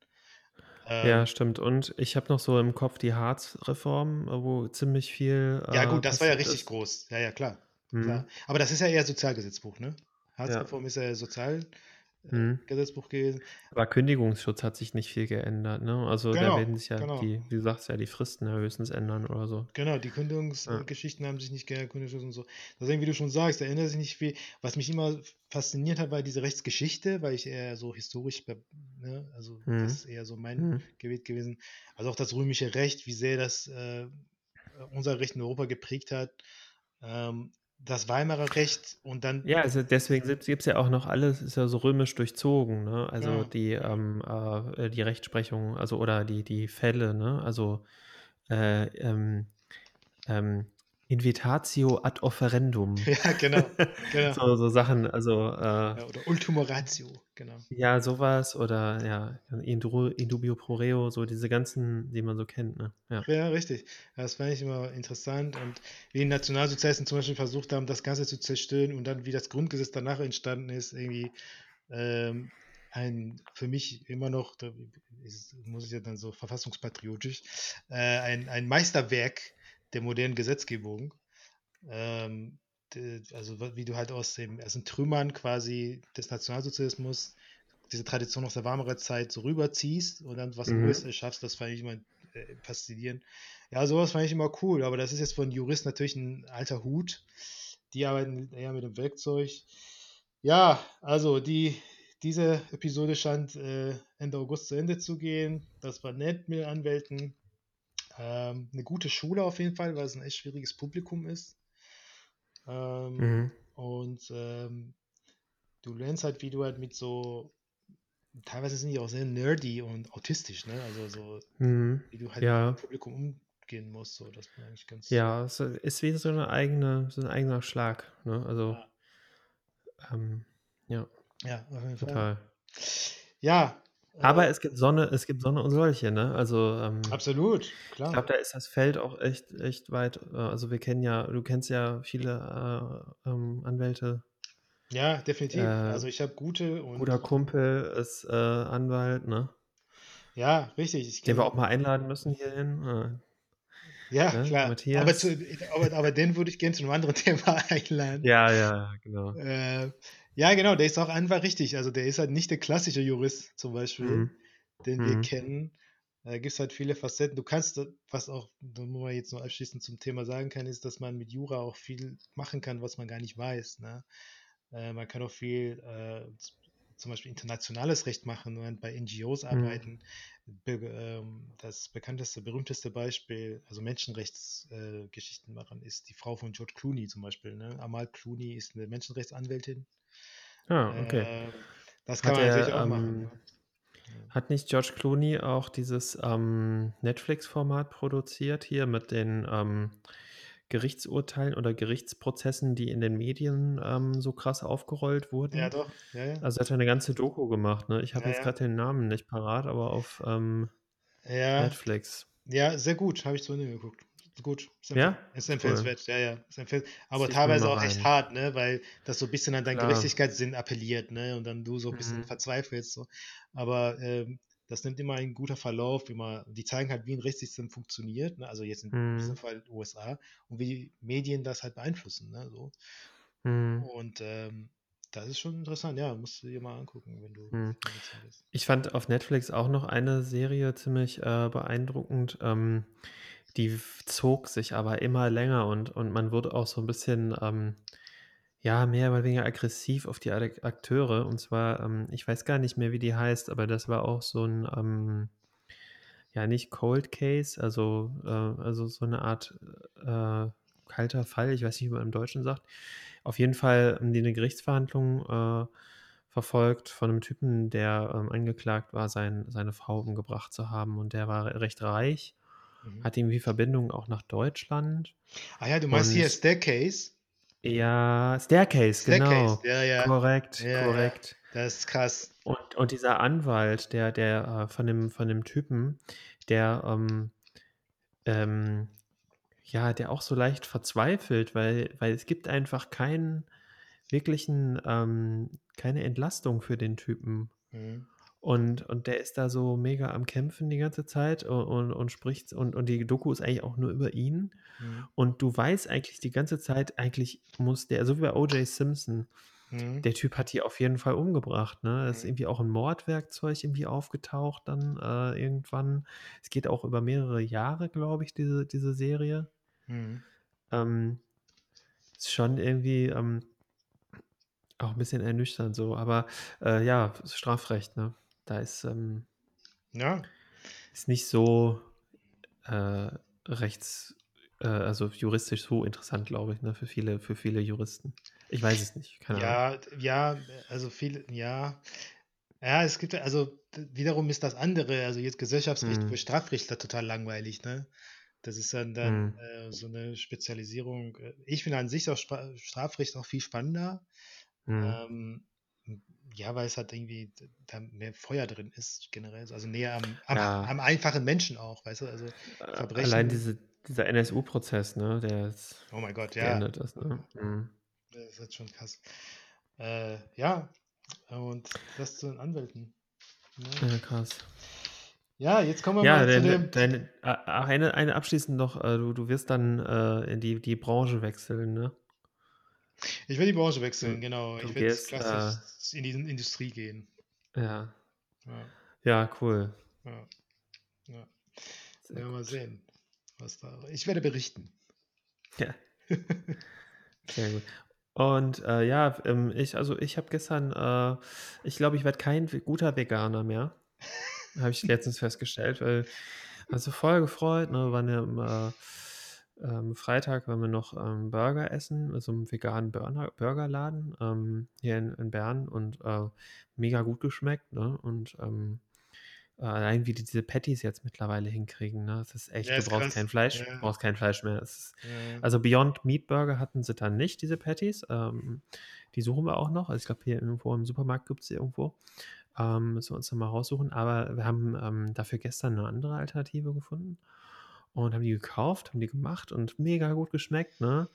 Ja, Ähm, stimmt. Und ich habe noch so im Kopf die Hartz-Reform, äh, wo ziemlich viel ja, äh, gut, das war ja passiert richtig ist. groß. Ja, ja, klar. Mhm. Klar. Aber das ist ja eher Sozialgesetzbuch, ne? Ja. Harzreform ist ja Mhm. Sozialgesetzbuch gewesen. Aber Kündigungsschutz hat sich nicht viel geändert, ne? Also da Genau, werden sich ja genau. die, wie du sagst, ja die Fristen ja höchstens ändern oder so. Genau, die Ja. Kündigungsgeschichten haben sich nicht geändert, Kündigungsschutz und so. Deswegen, wie du schon sagst, da ändert sich nicht viel. Was mich immer fasziniert hat, war diese Rechtsgeschichte, weil ich eher so historisch, be- ne, also das Mhm. ist eher so mein Mhm. Gebiet gewesen. Also auch das römische Recht, wie sehr das äh, unser Recht in Europa geprägt hat. Ähm, das Weimarer Recht und dann, Ja, also deswegen gibt es ja auch noch alles, ist ja so römisch durchzogen, ne? Also genau, die, ähm, äh, die Rechtsprechung, also oder die, die Fälle, ne? Also äh, ähm, ähm, Invitatio ad offerendum. ja, genau, genau. So, so Sachen, also äh, Ja, oder Ultima Ratio, genau. ja, sowas oder ja, in, dru- in dubio pro reo, so diese ganzen, die man so kennt, ne? Ja. Ja, richtig. Das fand ich immer interessant. Und wie die Nationalsozialisten zum Beispiel versucht haben, das Ganze zu zerstören und dann, wie das Grundgesetz danach entstanden ist, irgendwie ähm, ein, für mich immer noch, da ist, muss ich ja dann so verfassungspatriotisch, äh, ein, ein Meisterwerk der modernen Gesetzgebung. Ähm, de- also wie du halt aus dem, aus den Trümmern quasi des Nationalsozialismus diese Tradition aus der Weimarer Zeit so rüberziehst und dann was Neues Mhm. erschaffst, das fand ich immer äh, faszinierend. Ja, sowas fand ich immer cool, aber das ist jetzt von Juristen natürlich ein alter Hut. Die arbeiten eher mit dem Werkzeug. Ja, also die, diese Episode scheint äh, Ende August zu Ende zu gehen. Das war nett mit den Anwälten. Ähm, eine gute Schule auf jeden Fall, weil es ein echt schwieriges Publikum ist. Ähm, Mhm. und ähm, du lernst halt, wie du halt mit so teilweise sind die auch sehr nerdy und autistisch, ne? Also so, Mhm. wie du halt mit dem Ja, Publikum umgehen musst, so, das war eigentlich ganz, ja, es ist wie so eine eigene, so ein eigener Schlag, ne? Also, ja, ähm, ja, ja, auf jeden Fall. total. Ja, Aber äh, es gibt Sonne, es gibt Sonne und solche, ne? Also, ähm, absolut, ich klar. glaube, da ist das Feld auch echt, echt weit. Äh, also wir kennen ja, du kennst ja viele äh, ähm, Anwälte. Ja, definitiv. Äh, Also ich habe gute guter und Kumpel ist äh, Anwalt, ne? ja, richtig, ich Den wir kenne, auch mal einladen müssen hierhin. Äh, ja, ne? klar. Aber, zu, Matthias. aber, aber den würde ich gerne zu einem anderen Thema einladen. Ja, ja, ja, genau. Äh, ja, genau, der ist auch einfach richtig. Also der ist halt nicht der klassische Jurist zum Beispiel, Mhm. den wir Mhm. kennen. Da gibt es halt viele Facetten. Du kannst, da- was auch, wo man jetzt noch abschließend zum Thema sagen kann, ist, dass man mit Jura auch viel machen kann, was man gar nicht weiß. Ne? Äh, man kann auch viel äh, zum Beispiel internationales Recht machen und bei N G Os Mhm. arbeiten. Be ähm, das bekannteste, berühmteste Beispiel, also Menschenrechtsgeschichten äh, Geschichten machen, ist die Frau von George Clooney zum Beispiel. Ne? Amal Clooney ist eine Menschenrechtsanwältin. Ah, okay. Ähm, das kann Hat man natürlich er, auch machen. ähm, Ne? Ja. hat nicht George Clooney auch dieses ähm, Netflix-Format produziert hier mit den ähm, Gerichtsurteilen oder Gerichtsprozessen, die in den Medien ähm, so krass aufgerollt Ja, wurden? doch. Ja, ja. Also hat er eine ganze Doku gemacht, ne? Ich habe Ja, jetzt ja. gerade den Namen nicht parat, aber auf ähm, Ja, Netflix. ja, sehr gut. Habe ich zu Ende geguckt. Gut. Ist, empf Ja? ist Cool. empfehlenswert. Ja, ja. Ist empfehl aber Zieh ich mir teilweise mal auch echt rein. hart, ne? Weil das so ein bisschen an deinen Klar. Gerechtigkeitssinn appelliert, ne? Und dann du so ein bisschen Mhm. verzweifelst. So. Aber ähm, das nimmt immer ein guter Verlauf, wie man, die zeigen halt, wie ein Rechtssystem funktioniert, ne? Also jetzt in diesem Mhm. Fall U S A und wie Medien das halt beeinflussen, ne? So. Mhm. Und ähm, das ist schon interessant, ja, musst du dir mal angucken, wenn du, Mhm. wenn du Zeit hast. Ich fand auf Netflix auch noch eine Serie ziemlich äh, beeindruckend. Ähm, die f- zog sich aber immer länger und, und man wurde auch so ein bisschen, ähm, ja, mehr oder weniger aggressiv auf die Ak- Akteure. Und zwar, ähm, ich weiß gar nicht mehr, wie die heißt, aber das war auch so ein, ähm, ja, nicht Cold Case, also, äh, also so eine Art äh, kalter Fall, ich weiß nicht, wie man im Deutschen sagt. Auf jeden Fall haben die eine Gerichtsverhandlung äh, verfolgt von einem Typen, der ähm, angeklagt war, sein, seine Frau umgebracht zu haben. Und der war recht reich, Mhm. hat irgendwie Verbindungen auch nach Deutschland. Ah ja, du meinst hier Und Staircase? ja, Staircase, Staircase, genau. ja, ja. Korrekt, Ja, ja. korrekt. Das ist krass. Und, und dieser Anwalt, der, der äh, von dem, von dem Typen, der, ähm, ähm, ja, der auch so leicht verzweifelt, weil, weil es gibt einfach keinen wirklichen, ähm, keine Entlastung für den Typen. Mhm. Und, und der ist da so mega am Kämpfen die ganze Zeit und, und, und spricht, und, und die Doku ist eigentlich auch nur über ihn. Mhm. Und du weißt eigentlich die ganze Zeit, eigentlich muss der, so wie bei O J Simpson, Mhm. der Typ hat die auf jeden Fall umgebracht, ne? Es ist Mhm. irgendwie auch ein Mordwerkzeug irgendwie aufgetaucht dann äh, irgendwann. Es geht auch über mehrere Jahre, glaube ich, diese, diese Serie. Mhm. Ähm, ist schon irgendwie ähm, auch ein bisschen ernüchternd so, aber äh, ja, Strafrecht, ne? Da ist, ähm, Ja. ist nicht so äh, rechts, äh, also juristisch so interessant, glaube ich, ne? Für viele, für viele Juristen. Ich weiß es nicht, keine Ahnung. Ja, d- ja, also viel, ja. Ja, es gibt, ja- also d- wiederum ist das andere, also jetzt Gesellschaftsrecht für Hm, Strafrechtler total langweilig, ne? Das ist dann, dann hm, äh, so eine Spezialisierung. äh, Ich finde an sich auch Spa- Strafrecht auch viel spannender. hm. Ähm, ja, weil es halt irgendwie d- da mehr Feuer drin ist, generell. Also näher am, am, Ja, am einfachen Menschen auch, weißt du? Also äh, allein Verbrechen, diese, dieser N S U-Prozess, ne? Der jetzt oh mein Gott, ja. geendet ist, ne? Hm. Das ist jetzt schon krass. Äh, ja, und das zu den Anwälten. Ne? Ja, krass. Ja, jetzt kommen wir Ja, mal zu deine, dem. deine, äh, ach, eine, eine abschließend noch, äh, du, du wirst dann äh, in die, die Branche wechseln, ne? Ich will die Branche Du, wechseln, genau. du Ich werde gehst, klassisch äh, in die Industrie gehen. ja, Ja, ja, cool. ja, ja. Sehr Ja, mal gut. sehen, was da. Ich werde berichten. Ja, sehr gut. Und äh, ja, ähm, ich, also ich habe gestern, äh, ich glaube, ich werde kein ve- guter Veganer mehr. Habe ich letztens festgestellt, weil also voll gefreut, ne, waren ja am äh, ähm, Freitag, waren wir noch ähm, Burger essen, also im veganen Burger, Burgerladen ähm, hier in, in Bern und äh, mega gut geschmeckt, ne? Und ähm, äh, allein wie die diese Patties jetzt mittlerweile hinkriegen, ne? Das ist Ja, echt, du ist brauchst kein krass. Fleisch, Ja, brauchst kein Fleisch mehr. Es ist, ja. also Beyond Meat Burger hatten sie dann nicht, diese Patties. Ähm, die suchen wir auch noch. Also ich glaube, hier irgendwo im Supermarkt gibt es sie irgendwo. Ähm, müssen wir uns dann mal raussuchen. Aber wir haben ähm, dafür gestern eine andere Alternative gefunden und haben die gekauft, haben die gemacht und mega gut geschmeckt, ne?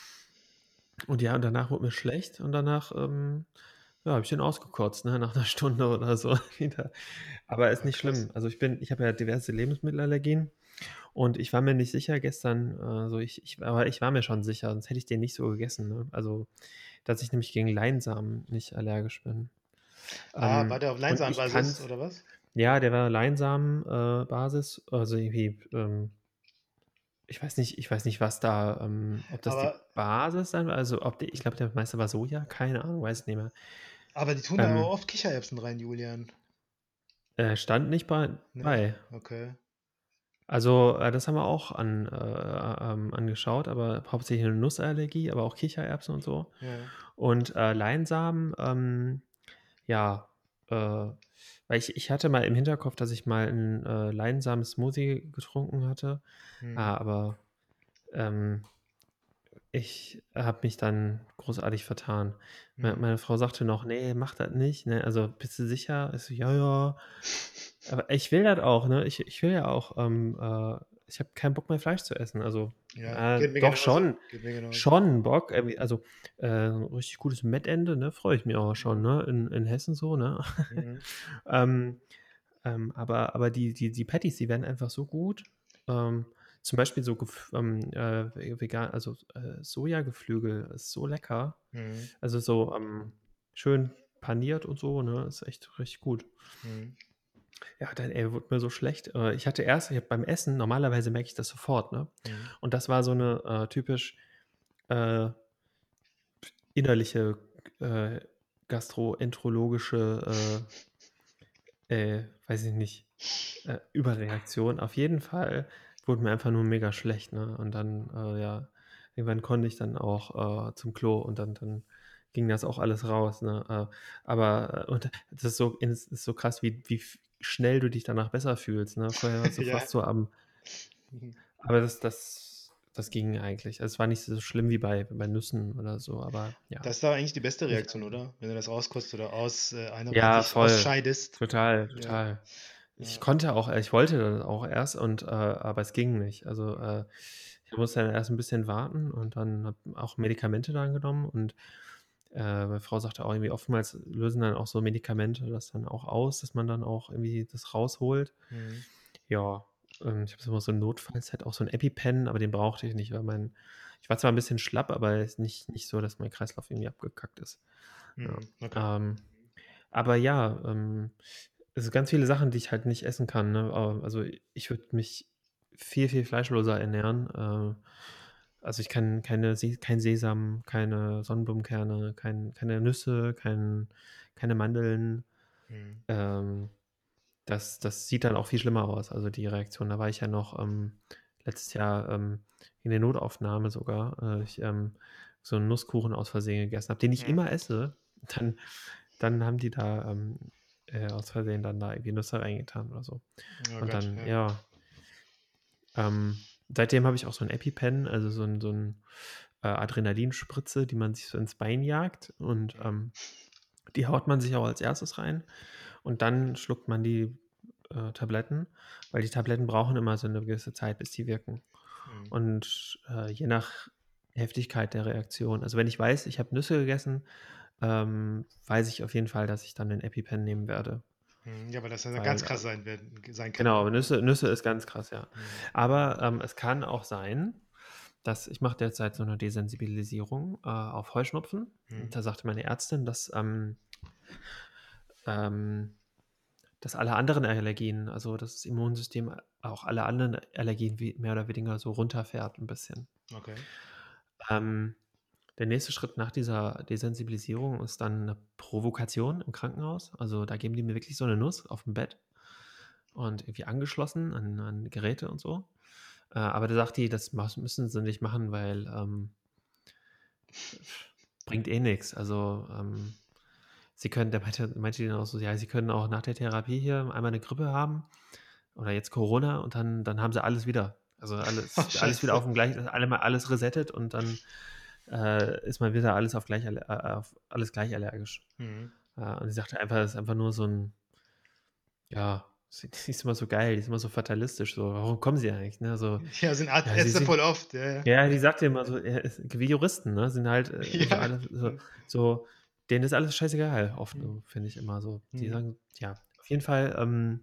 Und ja, und danach wurde mir schlecht und danach, ähm, ja, habe ich den ausgekotzt, ne, nach einer Stunde oder so wieder. Aber ist Ah, nicht krass. schlimm. Also ich bin, ich habe ja diverse Lebensmittelallergien und ich war mir nicht sicher gestern, also ich, ich, aber ich war mir schon sicher, sonst hätte ich den nicht so gegessen, ne? Also, dass ich nämlich gegen Leinsamen nicht allergisch bin. Ah, war Ähm, der auf und ich kann Leinsamenbasis es, oder was? ja, der war Leinsamen, äh, Basis, also irgendwie, ähm, ich weiß nicht, ich weiß nicht, was da, ähm, ob das die Aber, Basis sein war, also ob die, ich glaube, der Meister war Soja, keine Ahnung, weiß ich nicht mehr. Aber die tun da Ähm, auch oft Kichererbsen rein, Julian. äh, stand nicht bei, Ne? bei. Okay. Also, äh, das haben wir auch an, äh, ähm, angeschaut, aber hauptsächlich eine Nussallergie, aber auch Kichererbsen und so. Ja. Und äh, Leinsamen, ähm, ja, äh, weil ich, ich hatte mal im Hinterkopf, dass ich mal einen äh, Leinsamen-Smoothie getrunken hatte, Hm. ah, aber ähm, ich habe mich dann großartig vertan. Me Hm. meine Frau sagte noch: „Nee, mach das nicht, ne? Also, bist du sicher?“ Ich so: „Ja, ja.“ Aber ich will das auch, ne? Ich ich will ja auch, ähm, äh ich habe keinen Bock mehr, Fleisch zu essen. Also, Ja, äh, geht mir doch genauso. schon Geht mir genauso. schon Bock, irgendwie also, äh, 'n richtig gutes Mettende, ne, freue ich mich auch schon, Mhm. ne, in in Hessen so, ne? Mhm. Ähm, ähm, aber aber die die die Patties, die werden einfach so gut. Ähm, zum Beispiel so gef ähm, äh, ve vegan also, äh, Sojageflügel ist so lecker. Mhm. Also, so, ähm, schön paniert und so, ne? Ist echt richtig gut. Mhm. Ja, dann, ey, wurde mir so schlecht. Äh, ich hatte erst ich habe beim Essen normalerweise merke ich das sofort, ne? Mhm. Und das war so eine äh, typisch, äh, innerliche, äh, gastroenterologische, äh, äh, weiß ich nicht, äh, Überreaktion. Auf jeden Fall wurde mir einfach nur mega schlecht, ne? Und dann, äh, ja, irgendwann konnte ich dann auch, äh, zum Klo und dann dann ging das auch alles raus, ne? Äh, aber äh, und das ist so es ist so krass, wie wie f schnell du dich danach besser fühlst, ne? Vorher warst du Ja. fast so am Mhm. aber das das das ging eigentlich. Also, es war nicht so schlimm wie bei bei Nüssen oder so, aber ja, Das ist doch eigentlich die beste nicht Reaktion, oder? Wenn du das rauskotzt oder aus äh, ja, einwandfrei voll. ausscheidest. Total, Ja. total. Ich Ja. konnte auch ich wollte das auch erst und, äh aber es ging nicht. Also, äh, ich musste dann erst 'n bisschen warten und dann habe auch Medikamente dann genommen und, äh, meine Frau sagte auch irgendwie, oftmals lösen dann auch so Medikamente das dann auch aus, dass man dann auch irgendwie das rausholt. Mhm. Ja, ähm, ich habe so immer so 'n Notfallset, auch so 'n EpiPen, aber den brauchte ich nicht, weil mein ich war zwar 'n bisschen schlapp, aber ist nicht nicht so, dass mein Kreislauf irgendwie abgekackt ist. Ja, Mhm. Okay. ähm, aber ja, ähm, also ganz viele Sachen, die ich halt nicht essen kann, ne? Äh, also, ich würde mich viel, viel fleischloser ernähren. Äh, also, ich kann keine Se kein Sesam, keine Sonnenblumenkerne, kein keine Nüsse, kein keine Mandeln. Mhm. Ähm, das das sieht dann auch viel schlimmer aus, also die Reaktion. Da war ich ja noch, ähm, letztes Jahr, ähm, in der Notaufnahme sogar, äh, ich, ähm, so 'n Nusskuchen aus Versehen gegessen habe, den ich Mhm. immer esse. Dann dann haben die da, ähm, äh, aus Versehen dann da irgendwie Nüsse reingetan oder so. Oh Und Gott, dann, ja. ja, ähm, seitdem habe ich auch so 'n EpiPen, also so 'n so 'n, äh, Adrenalinspritze, die man sich so ins Bein jagt und, Mhm. ähm, die haut man sich auch als erstes rein und dann schluckt man die, äh, Tabletten, weil die Tabletten brauchen immer so 'ne gewisse Zeit, bis die wirken. Mhm. Und, äh, je nach Heftigkeit der Reaktion also, wenn ich weiß, ich habe Nüsse gegessen, ähm, weiß ich auf jeden Fall, dass ich dann den EpiPen nehmen werde. Mhm. Ja, weil das ja ganz Weil, krass äh sein werden sein kann, genau, ne? Nüsse Nüsse ist ganz krass, ja. Mhm. Aber, ähm, es kann auch sein, dass ich mache derzeit so 'ne Desensibilisierung, äh, auf Heuschnupfen. Und Mhm. da sagte meine Ärztin, dass, ähm ähm, dass alle anderen Allergien also, dass das Immunsystem auch alle anderen Allergien wie mehr oder weniger so runterfährt 'n bisschen. Okay. Ähm, der nächste Schritt nach dieser Desensibilisierung ist dann 'ne Provokation im Krankenhaus. Also, da geben die mir wirklich so 'ne Nuss aufm Bett und irgendwie angeschlossen an an Geräte und so. Äh, aber da sagt die, das mas müssen sie nicht machen, weil, ähm bringt eh nix. Also, ähm, sie können der meinte meinte die dann auch so: „Ja, sie können auch nach der Therapie hier einmal 'ne Grippe haben oder jetzt Corona und dann dann haben sie alles wieder. Also, Oh, alles alles wieder scheiße. aufm gleichen alle mal alles resettet und dann, äh, ist man wieder alles auf gleich aller äh, auf alles gleich allergisch.“ Mhm. Äh, und sie sagte einfach, das ist einfach nur so 'n ja, sie die ist immer so geil, die ist immer so fatalistisch so: „Warum kommen Sie eigentlich?“ Ne, so, Ja, sind Art ja, sie Ärzte sind voll oft, ja, ja. ja, die sagt ja immer so, ja, ist wie Juristen, ne, sind halt, äh, so Ja. alle so so denen ist alles scheißegal oft Mhm. so, finde ich immer so. Die Mhm. sagen ja, auf jeden Fall, ähm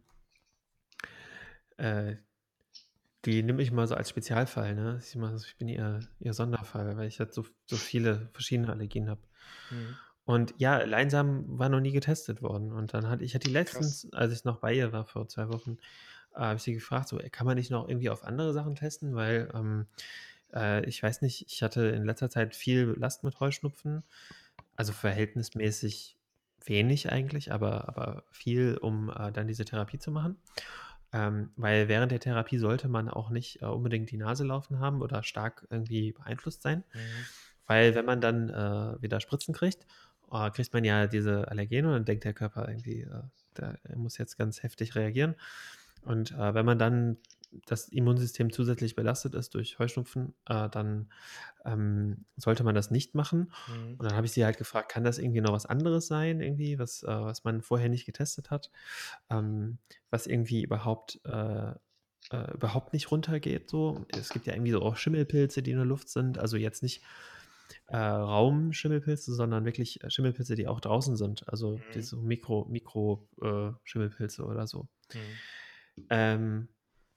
äh, die nehme ich mal so als Spezialfall, ne? Ich immer so ich bin ihr ihr Sonderfall, weil ich halt so so viele verschiedene Allergien habe. Mhm. Und ja, Leinsamen war noch nie getestet worden. Und dann hatte ich hatte die Krass. letztens, als ich noch bei ihr war vor zwei Wochen, äh, habe ich sie gefragt, so: „Ey, kann man nicht noch irgendwie auf andere Sachen testen?“ Weil, ähm, äh, ich weiß nicht, ich hatte in letzter Zeit viel Last mit Heuschnupfen, also verhältnismäßig wenig eigentlich, aber, aber viel, um äh, dann diese Therapie zu machen. Ähm, weil während der Therapie sollte man auch nicht äh, unbedingt die Nase laufen haben oder stark irgendwie beeinflusst sein. Mhm. Weil wenn man dann äh, wieder Spritzen kriegt, äh, kriegt man ja diese Allergene und dann denkt der Körper irgendwie, äh, der er muss jetzt ganz heftig reagieren. Und äh, wenn man dann das Immunsystem zusätzlich belastet ist durch Heuschnupfen, äh, dann ähm, sollte man das nicht machen. Mhm. Und dann habe ich sie halt gefragt, kann das irgendwie noch was anderes sein, irgendwie, was, äh, was man vorher nicht getestet hat, ähm, was irgendwie überhaupt, äh, äh, überhaupt nicht runtergeht. So. Es gibt ja irgendwie so auch Schimmelpilze, die in der Luft sind, also jetzt nicht äh, Raumschimmelpilze, sondern wirklich äh, Schimmelpilze, die auch draußen sind, also Mhm. diese Mikro, Mikro äh, Schimmelpilze oder so. Mhm. Ähm,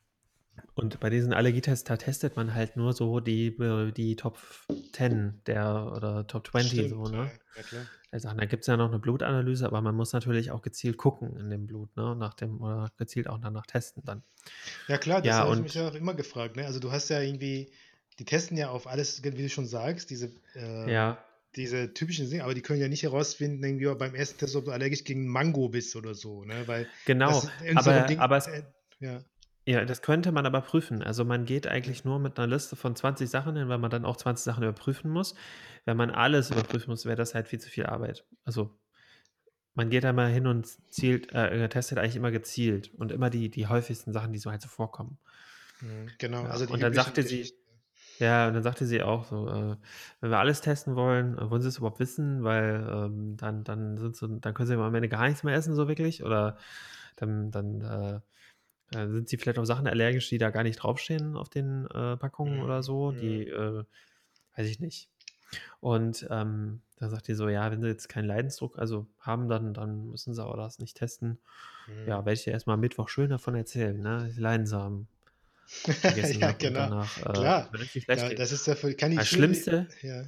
und bei diesen Allergietests, da testet man halt nur so die, äh, die Top zehn der oder Top zwanzig, so, Stimmt, ja, ne? ja klar. Der Sachen. Da gibt es ja noch eine Blutanalyse, aber man muss natürlich auch gezielt gucken in dem Blut, ne? Nach dem, oder gezielt auch danach testen dann. Ja klar, das Ja, habe ich mich und ja auch immer gefragt, ne? Also du hast ja irgendwie, die testen ja auf alles, wie du schon sagst, diese, ähm, ja, diese typischen Dinge, aber die können ja nicht herausfinden, irgendwie beim ersten Test, ob du allergisch gegen Mango bist oder so, ne? Weil das genau. ist in so einem Aber, Ding, aber es, äh, ja. ja, das könnte man aber prüfen. Also man geht eigentlich nur mit einer Liste von zwanzig Sachen hin, weil man dann auch zwanzig Sachen überprüfen muss. Wenn man alles überprüfen muss, wäre das halt viel zu viel Arbeit. Also man geht da mal hin und zielt, äh, testet eigentlich immer gezielt und immer die, die häufigsten Sachen, die so halt so vorkommen. Mhm, genau, Ja, also die und dann üblichen sagte sie, Geschichten. ja, und dann sagte sie auch so, äh, wenn wir alles testen wollen, äh, wollen sie es überhaupt wissen, weil ähm, dann, dann sind sie, dann können sie am Ende gar nichts mehr essen, so wirklich. Oder dann, dann äh, äh, sind sie vielleicht auf Sachen allergisch, die da gar nicht draufstehen auf den äh, Packungen oder Mhm, so. mhm. Die, äh, weiß ich nicht. Und ähm, dann sagt die so, ja, wenn sie jetzt keinen Leidensdruck also haben, dann, dann müssen sie aber das nicht testen. Ja, Mhm. werde ich dir erstmal am Mittwoch schön davon erzählen, ne? dass ich Leiden haben gegessen Ja, habe und genau. danach äh, Klar. mir richtig schlecht Ja, ging. das ist ja für, kann ich Das schön, Schlimmste, ja.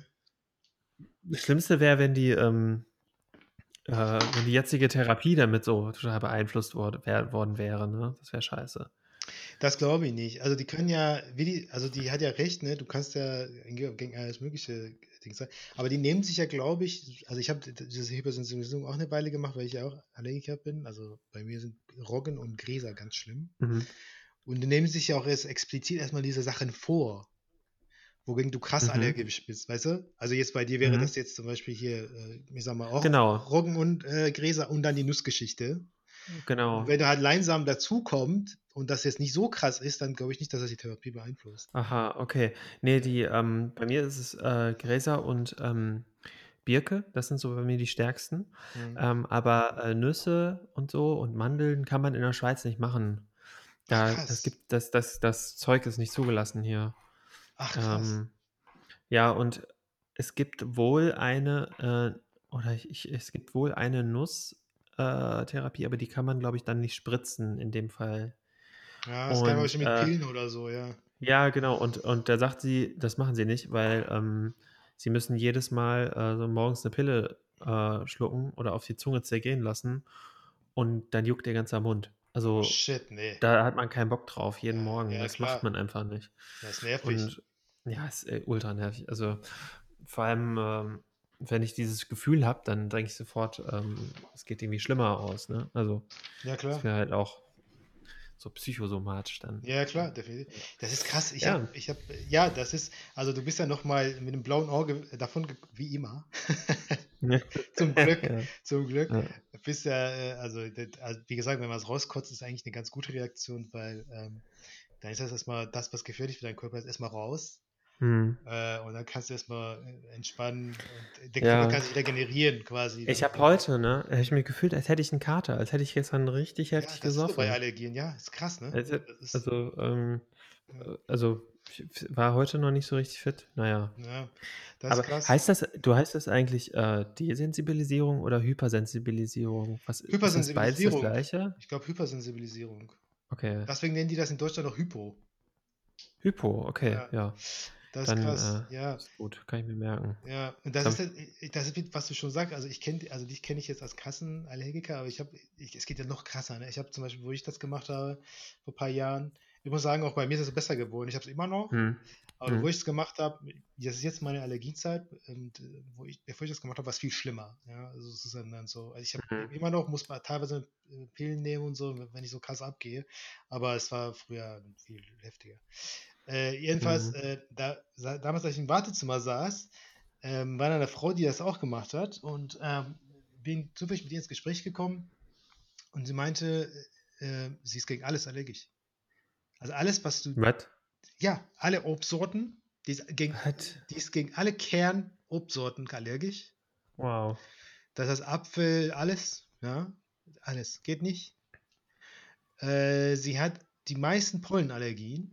das Schlimmste wäre, wenn die, ähm, äh, wenn die jetzige Therapie damit so total beeinflusst wor wär worden wäre, ne? Das wäre scheiße. Das glaube ich nicht. Also die können ja, wie die, also die hat ja recht, ne? Du kannst ja gegen gegen alles mögliche Ding sagen. Aber die nehmen sich ja, glaube ich, also ich habe diese Hypersensibilisierung auch eine Weile gemacht, weil ich ja auch Allergiker bin. Also bei mir sind Roggen und Gräser ganz schlimm. Mhm. Und die nehmen sich ja auch erst explizit erstmal diese Sachen vor, wogegen du krass Mhm. allergisch bist, weißt du? Also jetzt bei dir wäre Mhm. das jetzt zum Beispiel hier, äh, ich sag mal, auch Genau, Roggen und äh, Gräser und dann die Nussgeschichte. Und genau. wenn da halt Leinsamen dazukommt und das jetzt nicht so krass ist, dann glaube ich nicht, dass das die Therapie beeinflusst. Aha, okay. Nee, Ja. die, ähm, bei mir ist es äh, Gräser und ähm, Birke, das sind so bei mir die stärksten. Mhm. Ähm, aber äh, Nüsse und so und Mandeln kann man in der Schweiz nicht machen. Ach Da, das krass. gibt, das, das, das Zeug ist nicht zugelassen hier. Ach krass. Ähm, ja, und es gibt wohl eine, äh, oder ich, ich, es gibt wohl eine Nusstherapie, aber die kann man, glaube ich, dann nicht spritzen in dem Fall. Ja, das kann man Und schon mit äh, Pillen oder so, ja. ja, genau. Und, und da sagt sie, das machen sie nicht, weil ähm, sie müssen jedes Mal äh, so morgens eine Pille äh, schlucken oder auf die Zunge zergehen lassen und dann juckt ihr ganzer Mund. Oh Also shit, nee. da hat man keinen Bock drauf, jeden Ja, Morgen. ja, Das macht klar. man einfach nicht. Das ist nervig. Und ja, ist äh, ultra nervig. Also vor allem, ähm, wenn ich dieses Gefühl habe, dann denke ich sofort, ähm, es geht irgendwie schlimmer aus. Ne? Also Ja, das klar. wäre halt auch so psychosomatisch dann. Ja, klar, definitiv. Das ist krass. Ich Ja. habe, ich habe, ja, das ist, also du bist ja nochmal mit einem blauen Auge davon, ge- wie immer. Zum Glück, Ja. zum Glück. Ja. Bist ja, äh, also, das, also wie gesagt, wenn man es rauskotzt, ist eigentlich eine ganz gute Reaktion, weil ähm, dann ist das erstmal das, was gefährlich für deinen Körper ist, erstmal raus. Hm. Äh, und dann kannst du erstmal äh, entspannen und der Ja. Körper kann sich regenerieren quasi. Ich Dann- habe heute, ne, habe ich mich gefühlt, als hätte ich einen Kater, als hätte ich gestern richtig ja, heftig das ist so bei gesoffen. Allergien, ja, ist krass, ne? Also, Das ist, also, ähm, Ja. äh, also ich f- war heute noch nicht so richtig fit. Naja. ja, das Aber ist krass. heißt das, du heißt das eigentlich äh, Desensibilisierung oder Hypersensibilisierung? Was ist das beides das Hypersensibilisierung. gleiche? Ich glaube Hypersensibilisierung. Okay. Deswegen nennen die das in Deutschland auch Hypo. Hypo, okay, Ja, ja. Das ist Dann krass, äh, ja. ist gut, kann ich mir merken. Ja, und das Dann, ist, das- das ist, was du schon sagst. Also ich kenne, also dich kenne ich jetzt als Kassenallergiker, aber ich habe, ich, es geht ja noch krasser. Ne? Ich habe zum Beispiel, wo ich das gemacht habe, vor ein paar Jahren, ich muss sagen, auch bei mir ist es besser geworden. Ich habe es immer noch, hm, Aber Mhm. wo ich es gemacht habe, das ist jetzt meine Allergiezeit, und äh, wo ich, bevor ich das gemacht habe, war es viel schlimmer. Ja, also es ist dann, dann so, also ich habe Mhm. immer noch, muss man teilweise äh, Pillen nehmen und so, wenn ich so krass abgehe, aber es war früher viel heftiger. Äh, jedenfalls, Mhm. äh, da, sa- damals, als ich im Wartezimmer saß, ähm, war da eine Frau, die das auch gemacht hat, und ähm, bin zufällig mit ihr ins Gespräch gekommen, und sie meinte, äh, sie ist gegen alles allergisch. Also alles, was du, Was? ja, alle Obstsorten, die ist gegen, Was? die ist gegen alle Kernobstsorten allergisch. Wow. Das heißt Apfel, alles, ja, alles, geht nicht. Äh, sie hat die meisten Pollenallergien,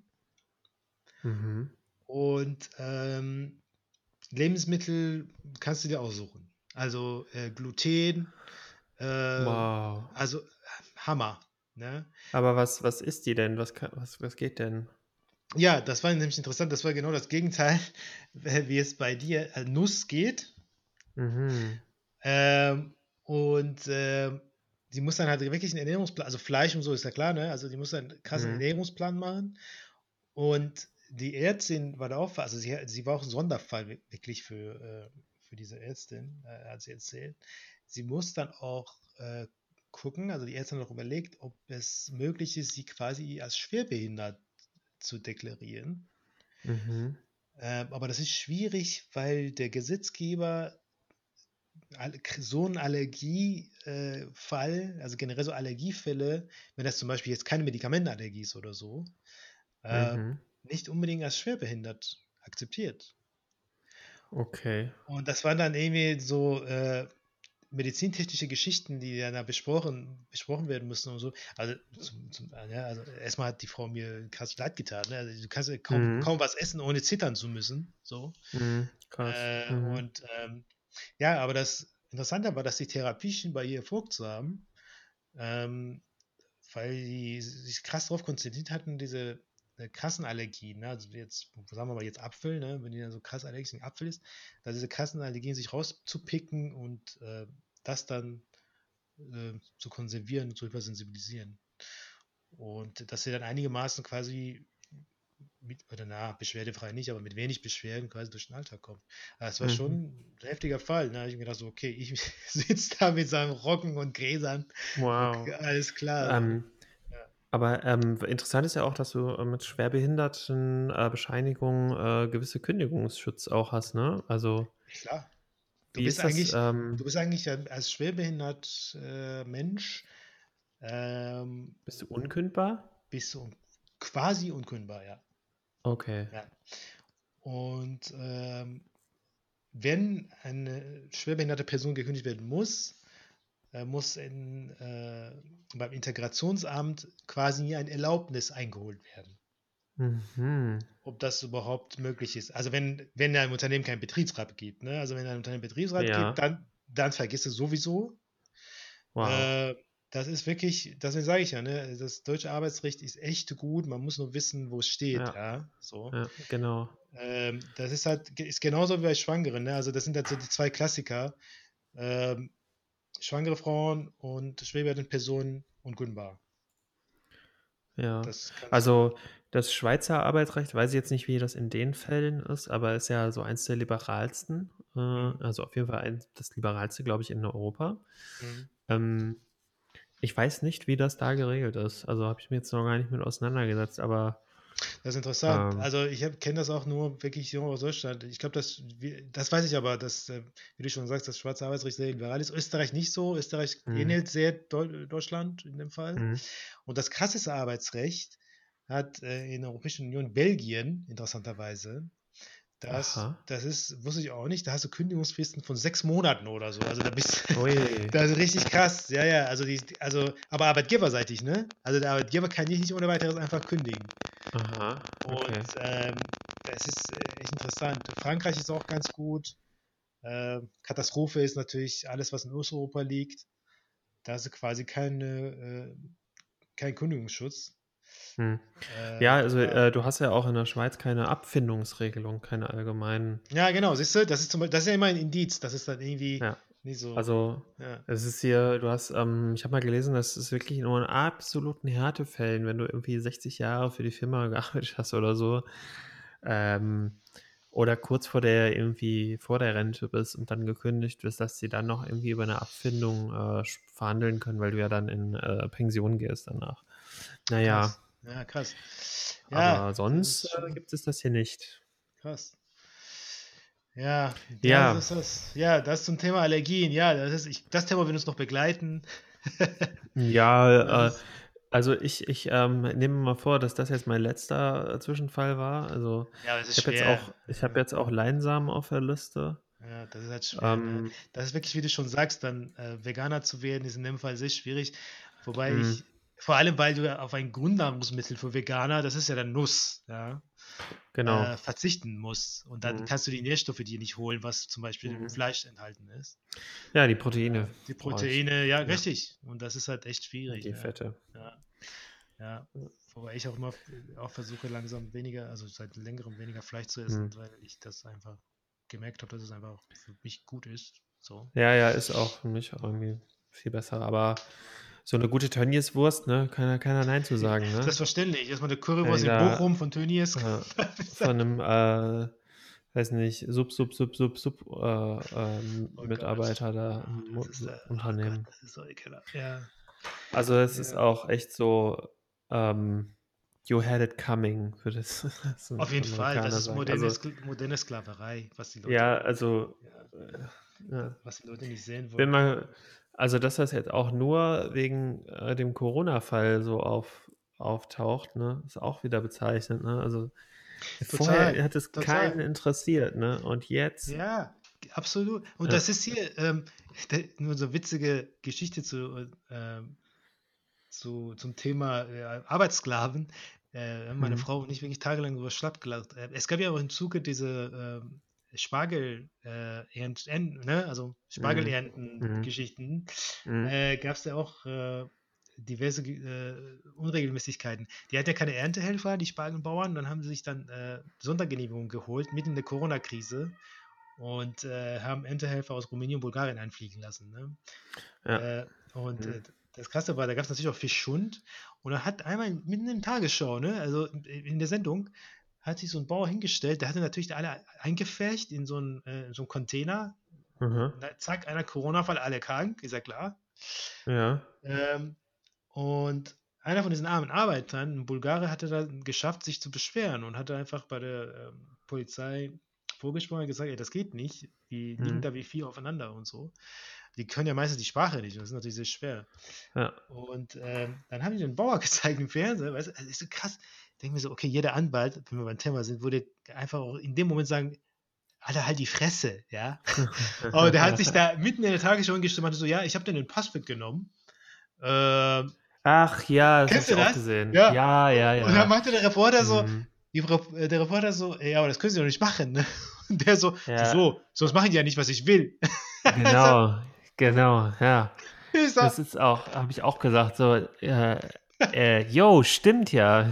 Mhm. und ähm, Lebensmittel kannst du dir aussuchen. Also äh, Gluten, äh, Wow. also Hammer. Ne? Aber was, was ist die denn? Was, kann, was, was geht denn? Ja, das war nämlich interessant. Das war genau das Gegenteil, wie es bei dir äh, Nuss geht. Mhm. Ähm, und ähm, die muss dann halt wirklich einen Ernährungsplan, also Fleisch und so ist ja klar, ne? Also die muss dann einen krassen Mhm. Ernährungsplan machen. Und die Ärztin war da auch, also sie, sie war auch ein Sonderfall wi- wirklich für, äh, für diese Ärztin, äh, hat sie erzählt. Sie muss dann auch äh, gucken, also die Ärztin hat auch überlegt, ob es möglich ist, sie quasi als schwerbehindert zu deklarieren. Mhm. Ähm, aber das ist schwierig, weil der Gesetzgeber Al- so ein Allergiefall, also generell so Allergiefälle, wenn das zum Beispiel jetzt keine Medikamentenallergie ist oder so, äh, Mhm. nicht unbedingt als schwerbehindert akzeptiert. Okay. Und das waren dann irgendwie so äh, medizintechnische Geschichten, die dann da besprochen, besprochen werden müssen und so. Also, zum, zum, ja, also erstmal hat die Frau mir krass leid getan. Ne? Also du kannst ja kaum, Mhm. kaum was essen, ohne zittern zu müssen. So. Mhm. Krass. Äh, Mhm. und ähm, ja, aber das Interessante war, dass die Therapie schien bei ihr Erfolg zu haben, ähm, weil die sich krass darauf konzentriert hatten, diese äh, krassen Allergien, ne? Also jetzt, sagen wir mal jetzt Apfel, ne? Wenn die dann so krass allergisch gegen Apfel ist, da diese krassen Allergien sich rauszupicken und äh, das dann äh, zu konservieren, zu übersensibilisieren. Und dass sie dann einigermaßen quasi mit, oder na, beschwerdefrei nicht, aber mit wenig Beschwerden quasi durch den Alltag kommt. Aber es war schon Mhm. ein heftiger Fall. Ne? Da habe ich mir gedacht, so, okay, ich sitze da mit seinem Roggen und Gräsern. Wow. Okay, alles klar. So. Ähm, Ja. aber ähm, interessant ist ja auch, dass du äh, mit schwerbehinderten äh, Bescheinigungen äh, gewisse Kündigungsschutz auch hast, ne? Also, Klar. Du wie bist ist das? eigentlich, Ähm, du bist eigentlich ein- als schwerbehindert äh, Mensch ähm, bist du unkündbar? bist du un quasi unkündbar, ja. Okay. ja. Und ähm, wenn eine schwerbehinderte Person gekündigt werden muss, äh, muss in, äh, beim Integrationsamt quasi ein Erlaubnis eingeholt werden, Mhm. ob das überhaupt möglich ist. Also wenn, wenn in einem Unternehmen kein Betriebsrat gibt, ne? Also wenn in einem Unternehmen Betriebsrat gibt, Ja. dann, dann vergiss es sowieso. Wow. Äh, das ist wirklich, deswegen sage ich ja, ne, das deutsche Arbeitsrecht ist echt gut, man muss nur wissen, wo es steht, Ja. ja, so. Ja, genau. Ähm, das ist halt, ist genauso wie bei Schwangeren, ne? Also das sind halt so die zwei Klassiker. Ähm, schwangere Frauen und schwerbehinderte Personen unkündbar. Ja. Das kannst du. Also, das Schweizer Arbeitsrecht, weiß ich jetzt nicht, wie das in den Fällen ist, aber ist ja so eins der liberalsten. Äh, Mhm. also auf jeden Fall ein, das liberalste, glaube ich, in Europa. Mhm. Ähm, ich weiß nicht, wie das da geregelt ist. Also habe ich mir jetzt noch gar nicht mit auseinandergesetzt, aber Das ist interessant. ähm, Also ich kenne das auch nur wirklich nur aus Deutschland. Ich glaube, das, wie- das weiß ich aber, dass, äh, wie du schon sagst, das schwarze Arbeitsrecht sehr liberal ist. Österreich nicht so. Österreich hm, ähnelt sehr Deu Deutschland in dem Fall. hm. Und das krasseste Arbeitsrecht hat äh, in der Europäischen Union Belgien, interessanterweise. Das, Aha. das ist, wusste ich auch nicht, da hast du Kündigungsfristen von sechs Monaten oder so. Also da bist Ui. das ist richtig krass. Ja, ja, also die, also, aber arbeitgeberseitig, ne? Also der Arbeitgeber kann dich nicht ohne weiteres einfach kündigen. Aha. Und Okay. ähm, das ist äh, echt interessant. Frankreich ist auch ganz gut. Ähm, Katastrophe ist natürlich alles, was in Osteuropa liegt. Da hast du quasi keine, äh, keinen Kündigungsschutz. Hm. Äh, Ja, also aber äh, du hast ja auch in der Schweiz keine Abfindungsregelung, keine allgemeinen. ja, genau, siehst du, das ist zum Beispiel, das ist ja immer ein Indiz, das ist dann irgendwie Ja. nicht so. Also Ja. es ist hier, du hast, ähm, ich habe mal gelesen, das ist wirklich nur in absoluten Härtefällen, wenn du irgendwie sechzig Jahre für die Firma gearbeitet hast oder so, Ähm, oder kurz vor der irgendwie vor der Rente bist und dann gekündigt wirst, dass sie dann noch irgendwie über eine Abfindung äh, sch- verhandeln können, weil du ja dann in äh, Pension gehst danach. Naja, Krass. Ja, krass. Ja, aber das sonst ist äh, schon gibt es das hier nicht. krass. Ja, ja, Ja, das ist das. Ja, das zum Thema Allergien. Ja, das ist, ich, das Thema wird uns noch begleiten. ja, äh, Das ist, also ich, ich ähm, nehme mal vor, dass das jetzt mein letzter äh, Zwischenfall war. Also ja, aber es ist ich habe jetzt schwer. auch, ich habe Ja, jetzt auch Leinsamen auf der Liste. ja, das ist halt schwer, ne? Ähm, Das ist wirklich, wie du schon sagst, dann äh, Veganer zu werden, ist in dem Fall sehr schwierig. Wobei mh, ich, vor allem, weil du ja auf ein Grundnahrungsmittel für Veganer, das ist ja dann Nuss, ja, genau. äh, verzichten musst. Und dann Mhm. kannst du die Nährstoffe dir nicht holen, was zum Beispiel im Mhm. Fleisch enthalten ist. Ja, die Proteine Die brauche ich. Proteine, ja, Ja, richtig. Und das ist halt echt und schwierig, die ne? Fette. Ja, ja. Wobei ich auch immer äh, auch versuche, langsam weniger, also seit längerem weniger Fleisch zu essen, Mhm. weil ich das einfach gemerkt habe, dass es einfach für mich gut ist. So. Ja, ja, ist auch für mich auch irgendwie viel besser. Aber so eine gute Tönnies-Wurst, ne, kann ja keiner Nein zu sagen, ne? Selbstverständlich. Erstmal eine Wenn Currywurst die in da Bochum von Tönnies. äh, von einem, äh, weiß nicht, Sub, Sub, Sub, Sub, Sub äh, ähm, Oh Gott. Mitarbeiter da Ah, im das Mu- ist, äh, oh Gott, Unternehmen. das ist so ekelhaft. Ja, Also es ist ja. auch echt so, ähm, you had it coming, würde es das Auf jeden Fall. Das Amerikaner ist sagen. moderne, Also Skl- moderne Sklaverei, was die Leute, ja, also ja, äh, ja. was die Leute nicht sehen Bin wollen. mal, also dass das jetzt auch nur wegen äh, dem Corona-Fall so auf, auftaucht, ne, ist auch wieder bezeichnet, ne? Also vorher Total, hat es total. keinen interessiert, ne? Und jetzt, Ja, absolut. Und ja, das ist hier ähm, de- nur so witzige Geschichte zu, ähm, zu, zum Thema äh, Arbeitssklaven. Äh, haben meine hm, Frau und ich wirklich tagelang über schlapp gelacht. Äh, es gab ja auch im Zuge diese ähm, Spargel, äh, Ernt, Ernt, ne? Also hm, hm, Spargelernten-Geschichten, hm, äh, gab es ja auch äh, diverse äh, Unregelmäßigkeiten. Die hatten ja keine Erntehelfer, die Spargelbauern, dann haben sie sich dann äh, Sondergenehmigungen geholt, mitten in der Corona-Krise und äh, haben Erntehelfer aus Rumänien und Bulgarien einfliegen lassen. Ne? ja, Äh, und hm, äh, das Krasse war, da gab es natürlich auch viel Schund. Und da hat einmal mitten in der Tagesschau, ne, also in, in der Sendung, hat sich so ein Bauer hingestellt, der hatte natürlich da alle eingefärcht in so einen, äh, in so einen Container. aha, Und da, zack, einer Corona-Fall, alle krank, ist ja klar. ja, Ähm, und einer von diesen armen Arbeitern, ein Bulgare, hatte da geschafft, sich zu beschweren und hatte einfach bei der ähm, Polizei vorgesprochen und gesagt, ey, das geht nicht, die liegen hm, da wie vier aufeinander und so. Die können ja meistens die Sprache nicht und das ist natürlich sehr schwer. ja, Und ähm, dann haben die den Bauer gezeigt im Fernsehen, weißt du, das ist so krass. Ich denke mir so, okay, jeder Anwalt, wenn wir beim Thema sind, würde einfach auch in dem Moment sagen, Alter, halt die Fresse, ja. Aber der hat sich da mitten in der Tagesschau hingestellt und meinte so, ja, ich habe dir den Pass mitgenommen. Ähm, Ach ja, das habe kennst ich du auch das? gesehen. Ja. Ja, ja, Und dann ja. meinte der Reporter so, Hm, die, Rep- äh, der Reporter so, ja, aber das können sie doch nicht machen, ne? Und der so, ja, wieso? Sonst machen die ja nicht, was ich will. Also, genau, genau, ja. ich so, Das ist auch, habe ich auch gesagt, so, äh, äh, yo, stimmt ja.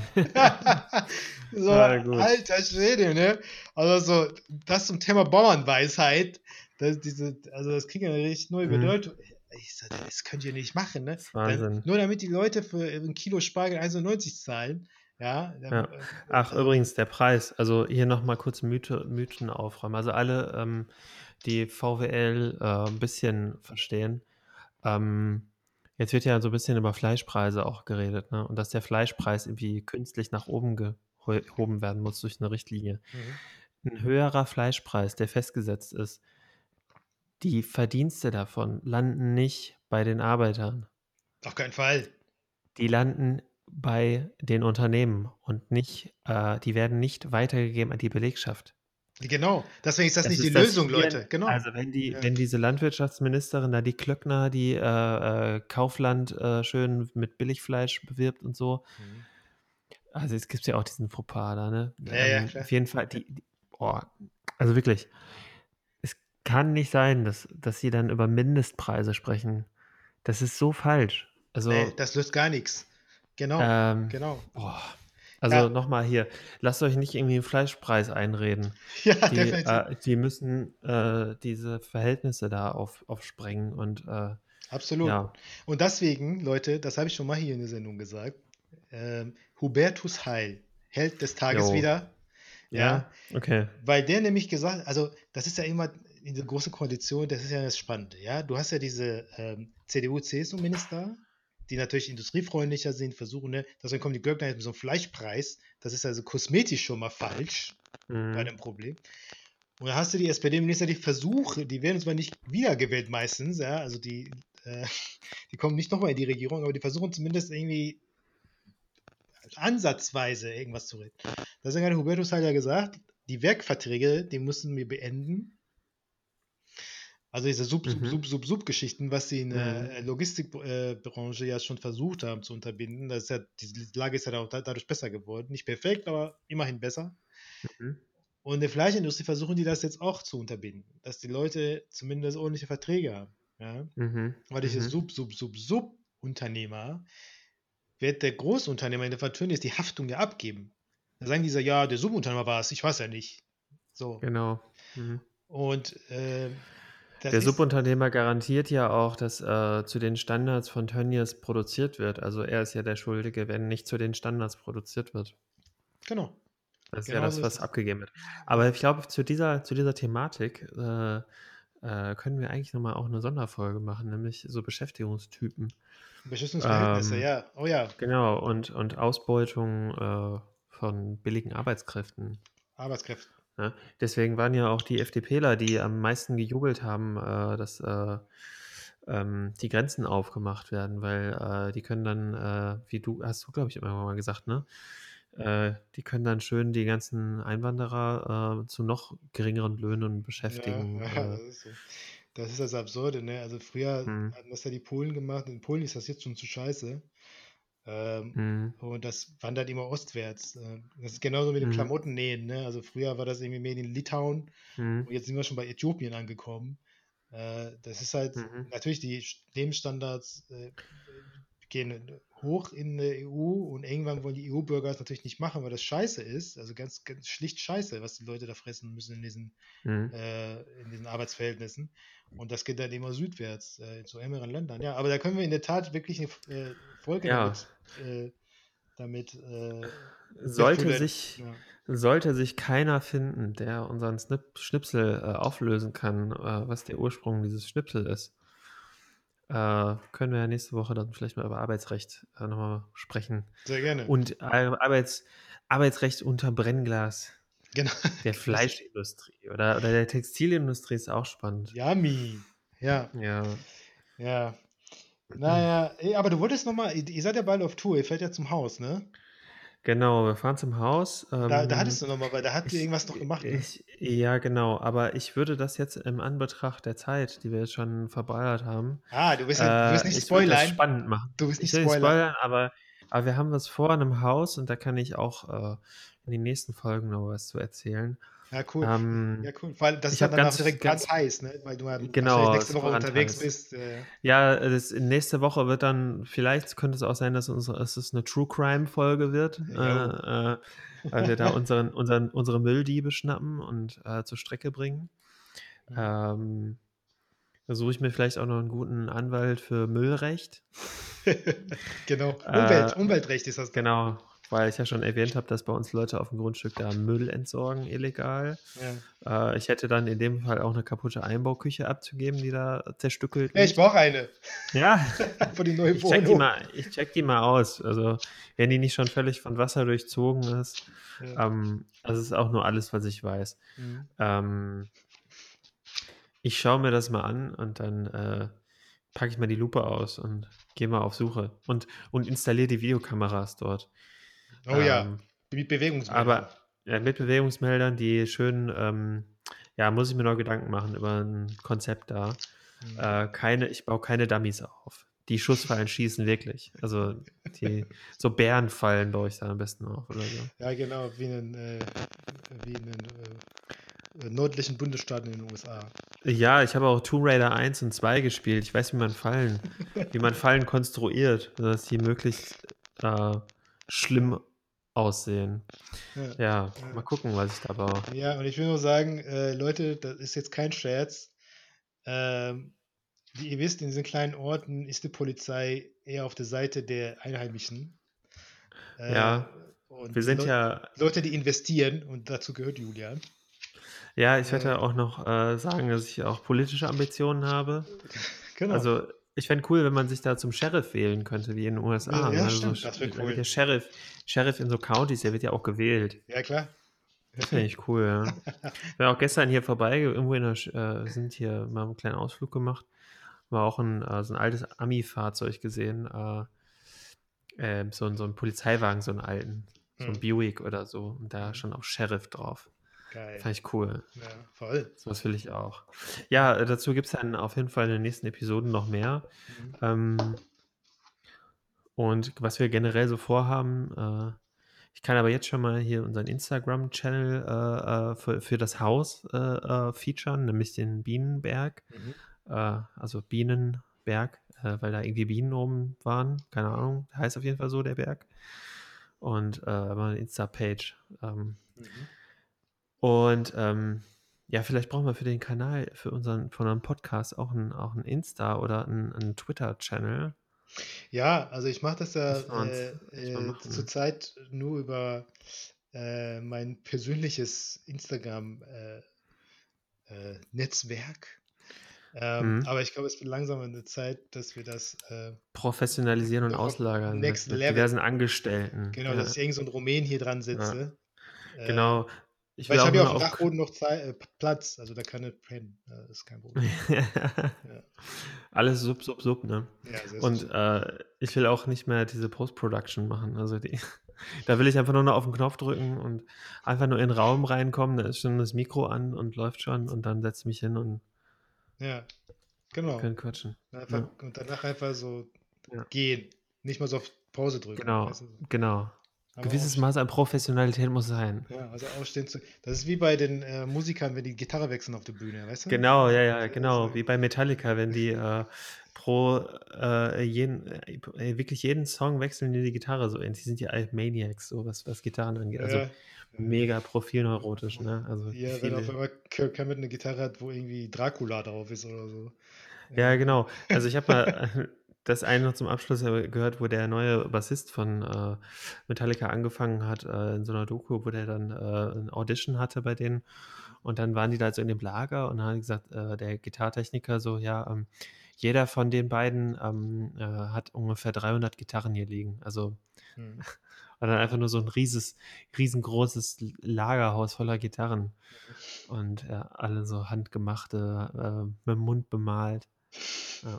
so, Ah, gut. alter Schwede, ne? Also so, das zum Thema Bauernweisheit, das, diese, also das kriegt ja eine richtig neue Mhm. Bedeutung. Ich so, das könnt ihr nicht machen, ne? Das ist Wahnsinn. Dann, nur damit die Leute für ein Kilo Spargel eins Euro neunzig zahlen, ja. Dann, Ja. äh, Ach, also, übrigens, der Preis. Also hier nochmal kurz Mythe, Mythen aufräumen. Also alle, ähm, die V W L äh, ein bisschen verstehen. Ähm, jetzt wird ja so ein bisschen über Fleischpreise auch geredet, ne? Und dass der Fleischpreis irgendwie künstlich nach oben gehoben werden muss durch eine Richtlinie. mhm. Ein höherer Fleischpreis, der festgesetzt ist, die Verdienste davon landen nicht bei den Arbeitern. Auf keinen Fall. Die landen bei den Unternehmen und nicht, äh, die werden nicht weitergegeben an die Belegschaft. Genau. Deswegen ist das, Das nicht die ist das Lösung, hier, Leute. Genau. also wenn die, Ja. wenn diese Landwirtschaftsministerin da die Klöckner, die äh, äh, Kaufland äh, schön mit Billigfleisch bewirbt und so, Mhm. also es gibt ja auch diesen Fauxpas da, ne? Ja, ja, Ähm, klar. auf jeden Fall, die, die boah, also wirklich, es kann nicht sein, dass, dass sie dann über Mindestpreise sprechen. Das ist so falsch. Also, Nee, das löst gar nichts. Genau. ähm, Genau. boah. Also Ja. nochmal hier, lasst euch nicht irgendwie einen Fleischpreis einreden. Ja, Die, definitiv. äh, die müssen äh, diese Verhältnisse da auf, aufsprengen und äh, Absolut. ja, Und deswegen, Leute, das habe ich schon mal hier in der Sendung gesagt, ähm, Hubertus Heil, Held des Tages Jo. wieder. Ja, okay. Weil der nämlich gesagt, also das ist ja immer in der großen Koalition, das ist ja das Spannende, ja. Du hast ja diese ähm, C D U-C S U-Minister, die natürlich industriefreundlicher sind, versuchen, ne, deswegen kommen die Glöckner jetzt mit so einem Fleischpreis, das ist also kosmetisch schon mal falsch Mhm. bei dem Problem. Und dann hast du die S P D-Minister, die versuchen, die werden zwar nicht wiedergewählt meistens, ja, also die, äh, die kommen nicht nochmal in die Regierung, aber die versuchen zumindest irgendwie ansatzweise irgendwas zu reden. Deswegen hat Hubertus halt ja gesagt, die Werkverträge, die müssen wir beenden. Also diese Sub, Sub, Mhm. Sub, Sub, Sub-Geschichten, was sie in der Mhm. äh, Logistikbranche ja schon versucht haben zu unterbinden. Das ist ja, die Lage ist ja auch da- dadurch besser geworden. Nicht perfekt, aber immerhin besser. Mhm. Und in der Fleischindustrie versuchen die das jetzt auch zu unterbinden, dass die Leute zumindest ordentliche Verträge haben. Ja? Mhm. Weil diese Mhm. Sub, Sub, Sub, Sub-Unternehmer, wird der Großunternehmer in der Vertretung jetzt die Haftung ja abgeben. Da sagen die so, ja, der Subunternehmer war es, ich weiß ja nicht. So. Genau. Mhm. Und äh, das Der ist, Subunternehmer garantiert ja auch, dass äh, zu den Standards von Tönnies produziert wird. Also er ist ja der Schuldige, wenn nicht zu den Standards produziert wird. genau. Das ist ja Genau das, so was ist es. abgegeben wird. Aber ich glaube, zu dieser, zu dieser Thematik äh, äh, können wir eigentlich nochmal auch eine Sonderfolge machen, nämlich so Beschäftigungstypen. Beschützungsverhältnisse, Ähm, ja. Oh ja, Genau, und, und Ausbeutung äh, von billigen Arbeitskräften. Arbeitskräfte. Ne? Deswegen waren ja auch die FDPler, die am meisten gejubelt haben, äh, dass äh, ähm, die Grenzen aufgemacht werden, weil äh, die können dann, äh, wie du, hast du, glaube ich, irgendwann mal gesagt, ne? Äh, die können dann schön die ganzen Einwanderer äh, zu noch geringeren Löhnen Ja, beschäftigen. ja, Äh, das ist so. Das ist das Absurde, ne? Also früher hm, hatten das ja die Polen gemacht, in Polen ist das jetzt schon zu scheiße. Ähm, hm, und das wandert immer ostwärts. Äh, Das ist genauso mit dem hm, Klamottennähen, ne? Also früher war das irgendwie mehr in Litauen hm, und jetzt sind wir schon bei Äthiopien angekommen. Äh, das ist halt, mhm. natürlich die Sch- Lebensstandards äh, gehen hoch in der E U und irgendwann wollen die E U-Bürger es natürlich nicht machen, weil das scheiße ist. Also ganz, ganz schlicht scheiße, was die Leute da fressen müssen in diesen, Hm. äh, in diesen Arbeitsverhältnissen. Und das geht dann immer südwärts, äh, zu ärmeren Ländern. Ja, aber da können wir in der Tat wirklich eine äh, Folge Ja, damit, äh, damit äh, sollte befüllen. sich, Ja. sollte sich keiner finden, der unseren Snip Schnipsel äh, auflösen kann, äh, was der Ursprung dieses Schnipsel ist, äh, können wir ja nächste Woche dann vielleicht mal über Arbeitsrecht äh, nochmal sprechen. Sehr gerne. Und äh, Arbeits, Arbeitsrecht unter Brennglas Genau. der Fleischindustrie oder, oder der Textilindustrie ist auch spannend. Yummy. Ja, Ja, ja. Naja, ey, aber du wolltest nochmal, ihr ihr seid ja bald auf Tour, ihr fährt ja zum Haus, ne? genau, wir fahren zum Haus. Da, da Ähm, hattest du nochmal, weil da habt ihr ich, irgendwas noch gemacht, ne? ich, ja, genau, aber ich würde das jetzt im Anbetracht der Zeit, die wir jetzt schon verballert haben, Ah, du willst, ja- du willst äh, nicht ich würde das spoilern. spannend machen. Du willst Ich nicht will nicht spoilern. spoilern, aber, aber wir haben was vor in einem Haus und da kann ich auch äh, in den nächsten Folgen noch was zu erzählen. Ja, cool. Ähm, Ja, cool. Weil das ist ich ja habe dann auch ganz, direkt ganz, brandheiß, ne? Weil du ja wahrscheinlich genau, nächste es Woche unterwegs brandheiß. bist. Äh, Ja, das, nächste Woche wird dann, vielleicht könnte es auch sein, dass unsere, dass es eine True Crime Folge wird, äh, jo. äh, weil wir da unseren, unseren, unsere Mülldiebe schnappen und äh, zur Strecke bringen. Mhm. Ähm, da suche ich mir vielleicht auch noch einen guten Anwalt für Müllrecht. Genau. Umwelt, Äh, Umweltrecht ist das dann. Genau, weil ich ja schon erwähnt habe, dass bei uns Leute auf dem Grundstück da Müll entsorgen, illegal. Ja. Äh, ich hätte dann in dem Fall auch eine kaputte Einbauküche abzugeben, die da zerstückelt Hey, ich liegt. brauche eine. Ja, Für die neue ich check, die Wohnung. mal, ich check die mal aus. Also, wenn die nicht schon völlig von Wasser durchzogen ist. Ja. Ähm, das ist auch nur alles, was ich weiß. Mhm. Ähm, ich schaue mir das mal an und dann äh, packe ich mal die Lupe aus und gehe mal auf Suche und, und installiere die Videokameras dort. Oh ja, Ähm, mit Bewegungsmeldern. aber ja, mit Bewegungsmeldern, die schön, ähm, ja, muss ich mir noch Gedanken machen über ein Konzept da. Mhm. Äh, keine, ich baue keine Dummies auf. Die Schussfallen schießen wirklich. Also die, so Bärenfallen baue ich da am besten auf oder so. Ja, genau, wie in, äh, wie in den äh, nördlichen Bundesstaaten in den U S A. Ja, ich habe auch Tomb Raider eins und zwei gespielt. Ich weiß, wie man Fallen, wie man Fallen konstruiert, sodass die möglichst äh, schlimm aussehen. Ja. Ja, mal gucken, was ich da baue. Ja, und ich will nur sagen, äh, Leute, das ist jetzt kein Scherz. Ähm, wie ihr wisst, in diesen kleinen Orten ist die Polizei eher auf der Seite der Einheimischen. Äh, Ja. Und Und Wir sind Leu ja, Leute, die investieren, und dazu gehört Julian. ja, ich werde Äh, ja auch noch äh, sagen, dass ich auch politische Ambitionen habe. genau. Also, ich fände cool, wenn man sich da zum Sheriff wählen könnte, wie in den U S A. Ja, Ne? So, stimmt, das wäre da wird cool. ja Sheriff, Sheriff in so Countys, der wird ja auch gewählt. Ja, klar. Das finde ich cool, ja. Ich bin auch gestern hier vorbei, irgendwo in der, Sch- äh, sind hier mal einen kleinen Ausflug gemacht. War auch ein, äh, so ein altes Ami-Fahrzeug gesehen. Äh, äh, so, ein- so ein Polizeiwagen, so einen alten. So ein Hm. Buick oder so. Und da Mhm. schon auch Sheriff drauf. Geil. Fand ich cool. Ja, voll. Sowas will ich auch. Ja, äh, dazu gibt es dann auf jeden Fall in den nächsten Episoden noch mehr. Mhm. Ähm, und was wir generell so vorhaben, äh, ich kann aber jetzt schon mal hier unseren Instagram-Channel äh, äh, für, für das Haus äh, äh, featuren, nämlich den Bienenberg. Mhm. Äh, also Bienenberg, äh, weil da irgendwie Bienen oben waren. Keine Ahnung, heißt auf jeden Fall so der Berg. Und äh, mal eine Insta-Page. Ähm, Mhm. und ähm, ja, vielleicht brauchen wir für den Kanal, für unseren, für unseren Podcast auch ein, auch ein Insta oder ein, ein Twitter-Channel. Ja, also ich mache das ja Müssen wir uns äh, echt mal äh, machen. zurzeit nur über äh, mein persönliches Instagram-Netzwerk. Ähm, Mhm. aber ich glaube, es wird langsam an der Zeit, dass wir das äh, Professionalisieren und noch auf auslagern Next mit, mit Level. diversen Angestellten. Genau, Ja, dass ich irgend so einen Rumänen hier dran ja, setze. Äh, genau. Ich weil will ich auch habe ja nur auf dem noch auf. Dachboden noch Zei äh, Platz, also da kann er pennen. Ja, das ist kein Problem. Ja, Alles sub, sub, sub, ne? ja sehr Und schön. äh, ich will auch nicht mehr diese Post-Production machen. Also die, da will ich einfach nur noch auf den Knopf drücken und einfach nur in den Raum reinkommen. Da ist schon das Mikro an und läuft schon und dann setze ich mich hin und Ja, genau. können quatschen. Einfach, Ja, und danach einfach so ja. gehen. Nicht mal so auf Pause drücken. Genau, Weißt du? so. genau. Aber Gewisses aufstehen. Maß an Professionalität muss sein. Ja, also aufstehen zu. Das ist wie bei den äh, Musikern, wenn die Gitarre wechseln auf der Bühne, weißt du? Genau, ja, ja, Also, genau. Wie bei Metallica, wenn die äh, pro äh, jeden, äh, wirklich jeden Song wechseln die die Gitarre so. Die sind ja alle Maniacs, so was, was Gitarren angeht. Also ja, mega profilneurotisch, ne? Also wie ja, wenn auf viele. einmal Kirk Hammett eine Gitarre hat, wo irgendwie Dracula drauf ist oder so. Ja, genau. Also ich habe mal das eine noch zum Abschluss gehört, wo der neue Bassist von äh, Metallica angefangen hat, äh, in so einer Doku, wo der dann äh, eine Audition hatte bei denen. Und dann waren die da so in dem Lager und dann haben die gesagt, äh, der Gitarrtechniker so, ja, ähm, jeder von den beiden ähm, äh, hat ungefähr dreihundert Gitarren hier liegen. Also Hm. war dann einfach nur so ein rieses, riesengroßes Lagerhaus voller Gitarren. Und ja, alle so handgemachte, äh, mit dem Mund bemalt. Ja.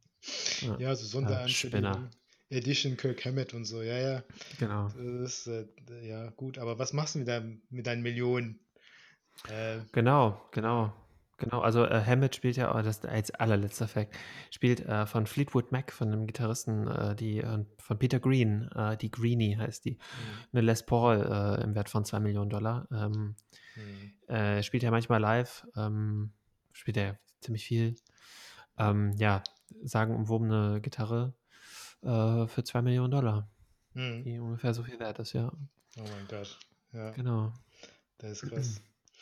Ja, Ja, so äh, Sonderankündigung. Spinner. Edition Kirk Hammett und so. Ja, ja. Genau. Das ist, äh, ja, gut. Aber was machst du mit, deinem, mit deinen Millionen? Äh, Genau, genau, genau. Also äh, Hammett spielt ja, oh, das ist als allerletzter Fact, spielt äh, von Fleetwood Mac, von dem Gitarristen, äh, die äh, von Peter Green, äh, die Greenie heißt die, hm, eine Les Paul äh, im Wert von zwei Millionen Dollar. Ähm, hm. äh, spielt ja manchmal live, ähm, spielt er ziemlich viel. Ähm, ja, sagenumwobene Gitarre äh, für zwei Millionen Dollar, Hm. die ungefähr so viel wert ist, ja. Oh mein Gott. Ja, Genau. das ist krass.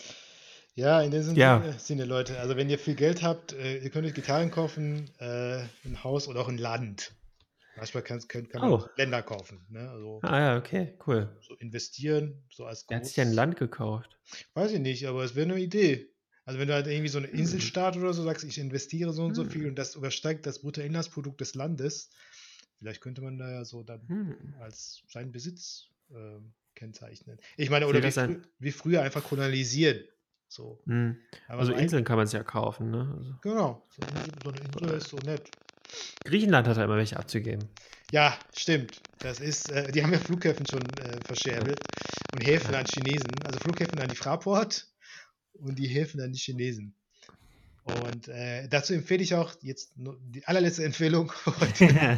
Ja, in diesem Ja. Sinne, Sinne, Leute, also wenn ihr viel Geld habt, äh, ihr könnt euch Gitarren kaufen, äh, ein Haus oder auch ein Land. Manchmal kann, kann, kann man Oh. auch Länder kaufen. Ne? Also Ah ja, okay, cool. so investieren, so als Er hat sich ja ein groß- Land gekauft. Weiß ich nicht, aber es wäre eine Idee. Also wenn du halt irgendwie so eine Inselstaat oder so sagst, ich investiere so und so Hm. viel und das übersteigt das Bruttoinlandsprodukt des Landes, vielleicht könnte man da ja so dann Hm. als seinen Besitz ähm, kennzeichnen. Ich meine, Will oder wie, das frü ein- wie früher einfach kolonialisieren. So. Hm. Aber Also so ein- Inseln kann man sich ja kaufen, ne? Also Genau, so eine Insel- so eine Insel ist so nett. Griechenland hat ja immer welche abzugeben. Ja, stimmt. Das ist, äh, die haben ja Flughäfen schon äh, verscherbelt und Häfen Ja. an Chinesen. Also Flughäfen an die Fraport und die Häfen an die Chinesen. Und äh, dazu empfehle ich auch jetzt nur die allerletzte Empfehlung heute,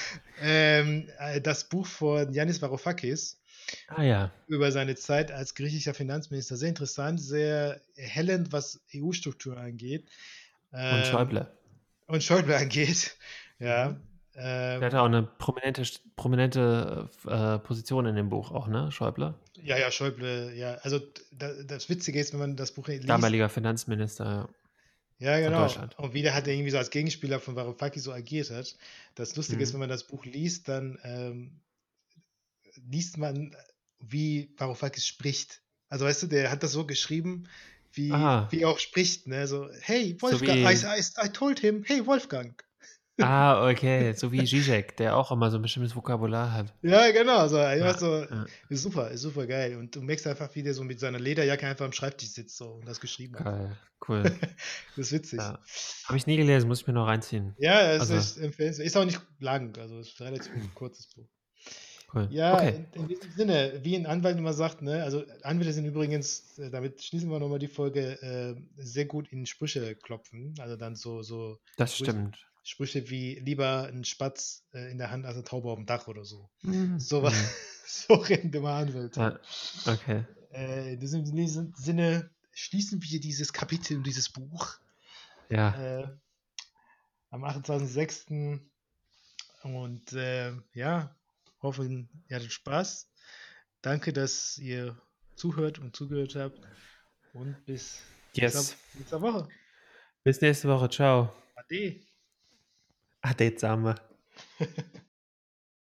ähm, äh, das Buch von Yannis Varoufakis Ah ja. über seine Zeit als griechischer Finanzminister. Sehr interessant, sehr erhellend, was E U-Struktur angeht. Und Ähm, Schäuble. Und Schäuble angeht. Ja. Mhm. Der Ähm, hat auch eine prominente, prominente äh, Position in dem Buch auch, ne? Schäuble? ja, ja, Schäuble, ja. Also da, das Witzige ist, wenn man das Buch liest. Damaliger Finanzminister, ja. Ja, von genau. Deutschland. Und wie der halt irgendwie so als Gegenspieler von Varoufakis so agiert hat. Das Lustige ist, Mhm. wenn man das Buch liest, dann ähm, liest man wie Varoufakis spricht. Also weißt du, der hat das so geschrieben, wie, Ah. wie er auch spricht. Ne? So, hey, So Wolfgang, wie- I, I, I told him, hey, Wolfgang. Ah, okay. So wie Zizek, der auch immer so ein bestimmtes Vokabular hat. Ja, genau. So, einfach Ja, so, ja. ist super, ist super geil. Und du merkst einfach, wie der so mit seiner Lederjacke einfach am Schreibtisch sitzt so, und das geschrieben hat. Geil, cool. Das ist witzig. Ja. Habe ich nie gelesen, muss ich mir noch reinziehen. Ja, es Also- ist empfehlenswert. Ist auch nicht lang, also es ist ein relativ kurzes Buch. Cool. Ja, Okay. in, in diesem Sinne, wie ein Anwalt immer sagt, ne, also Anwälte sind übrigens, äh, damit schließen wir nochmal die Folge, äh, sehr gut in Sprüche klopfen. Also dann so, so Das Sprüche, stimmt. Sprüche wie lieber ein Spatz äh, in der Hand als eine Taube auf dem Dach oder so. Mhm. So, Mhm. so reden immer Anwälte. Ja, okay. Äh, in diesem in diesem Sinne schließen wir dieses Kapitel und dieses Buch Ja. äh, am achtundzwanzigsten sechsten Und äh, ja, hoffen, ihr hattet Spaß. Danke, dass ihr zuhört und zugehört habt. Und bis Yes. nächster, nächster Woche. Bis nächste Woche. Ciao. Ade. Ade zusammen.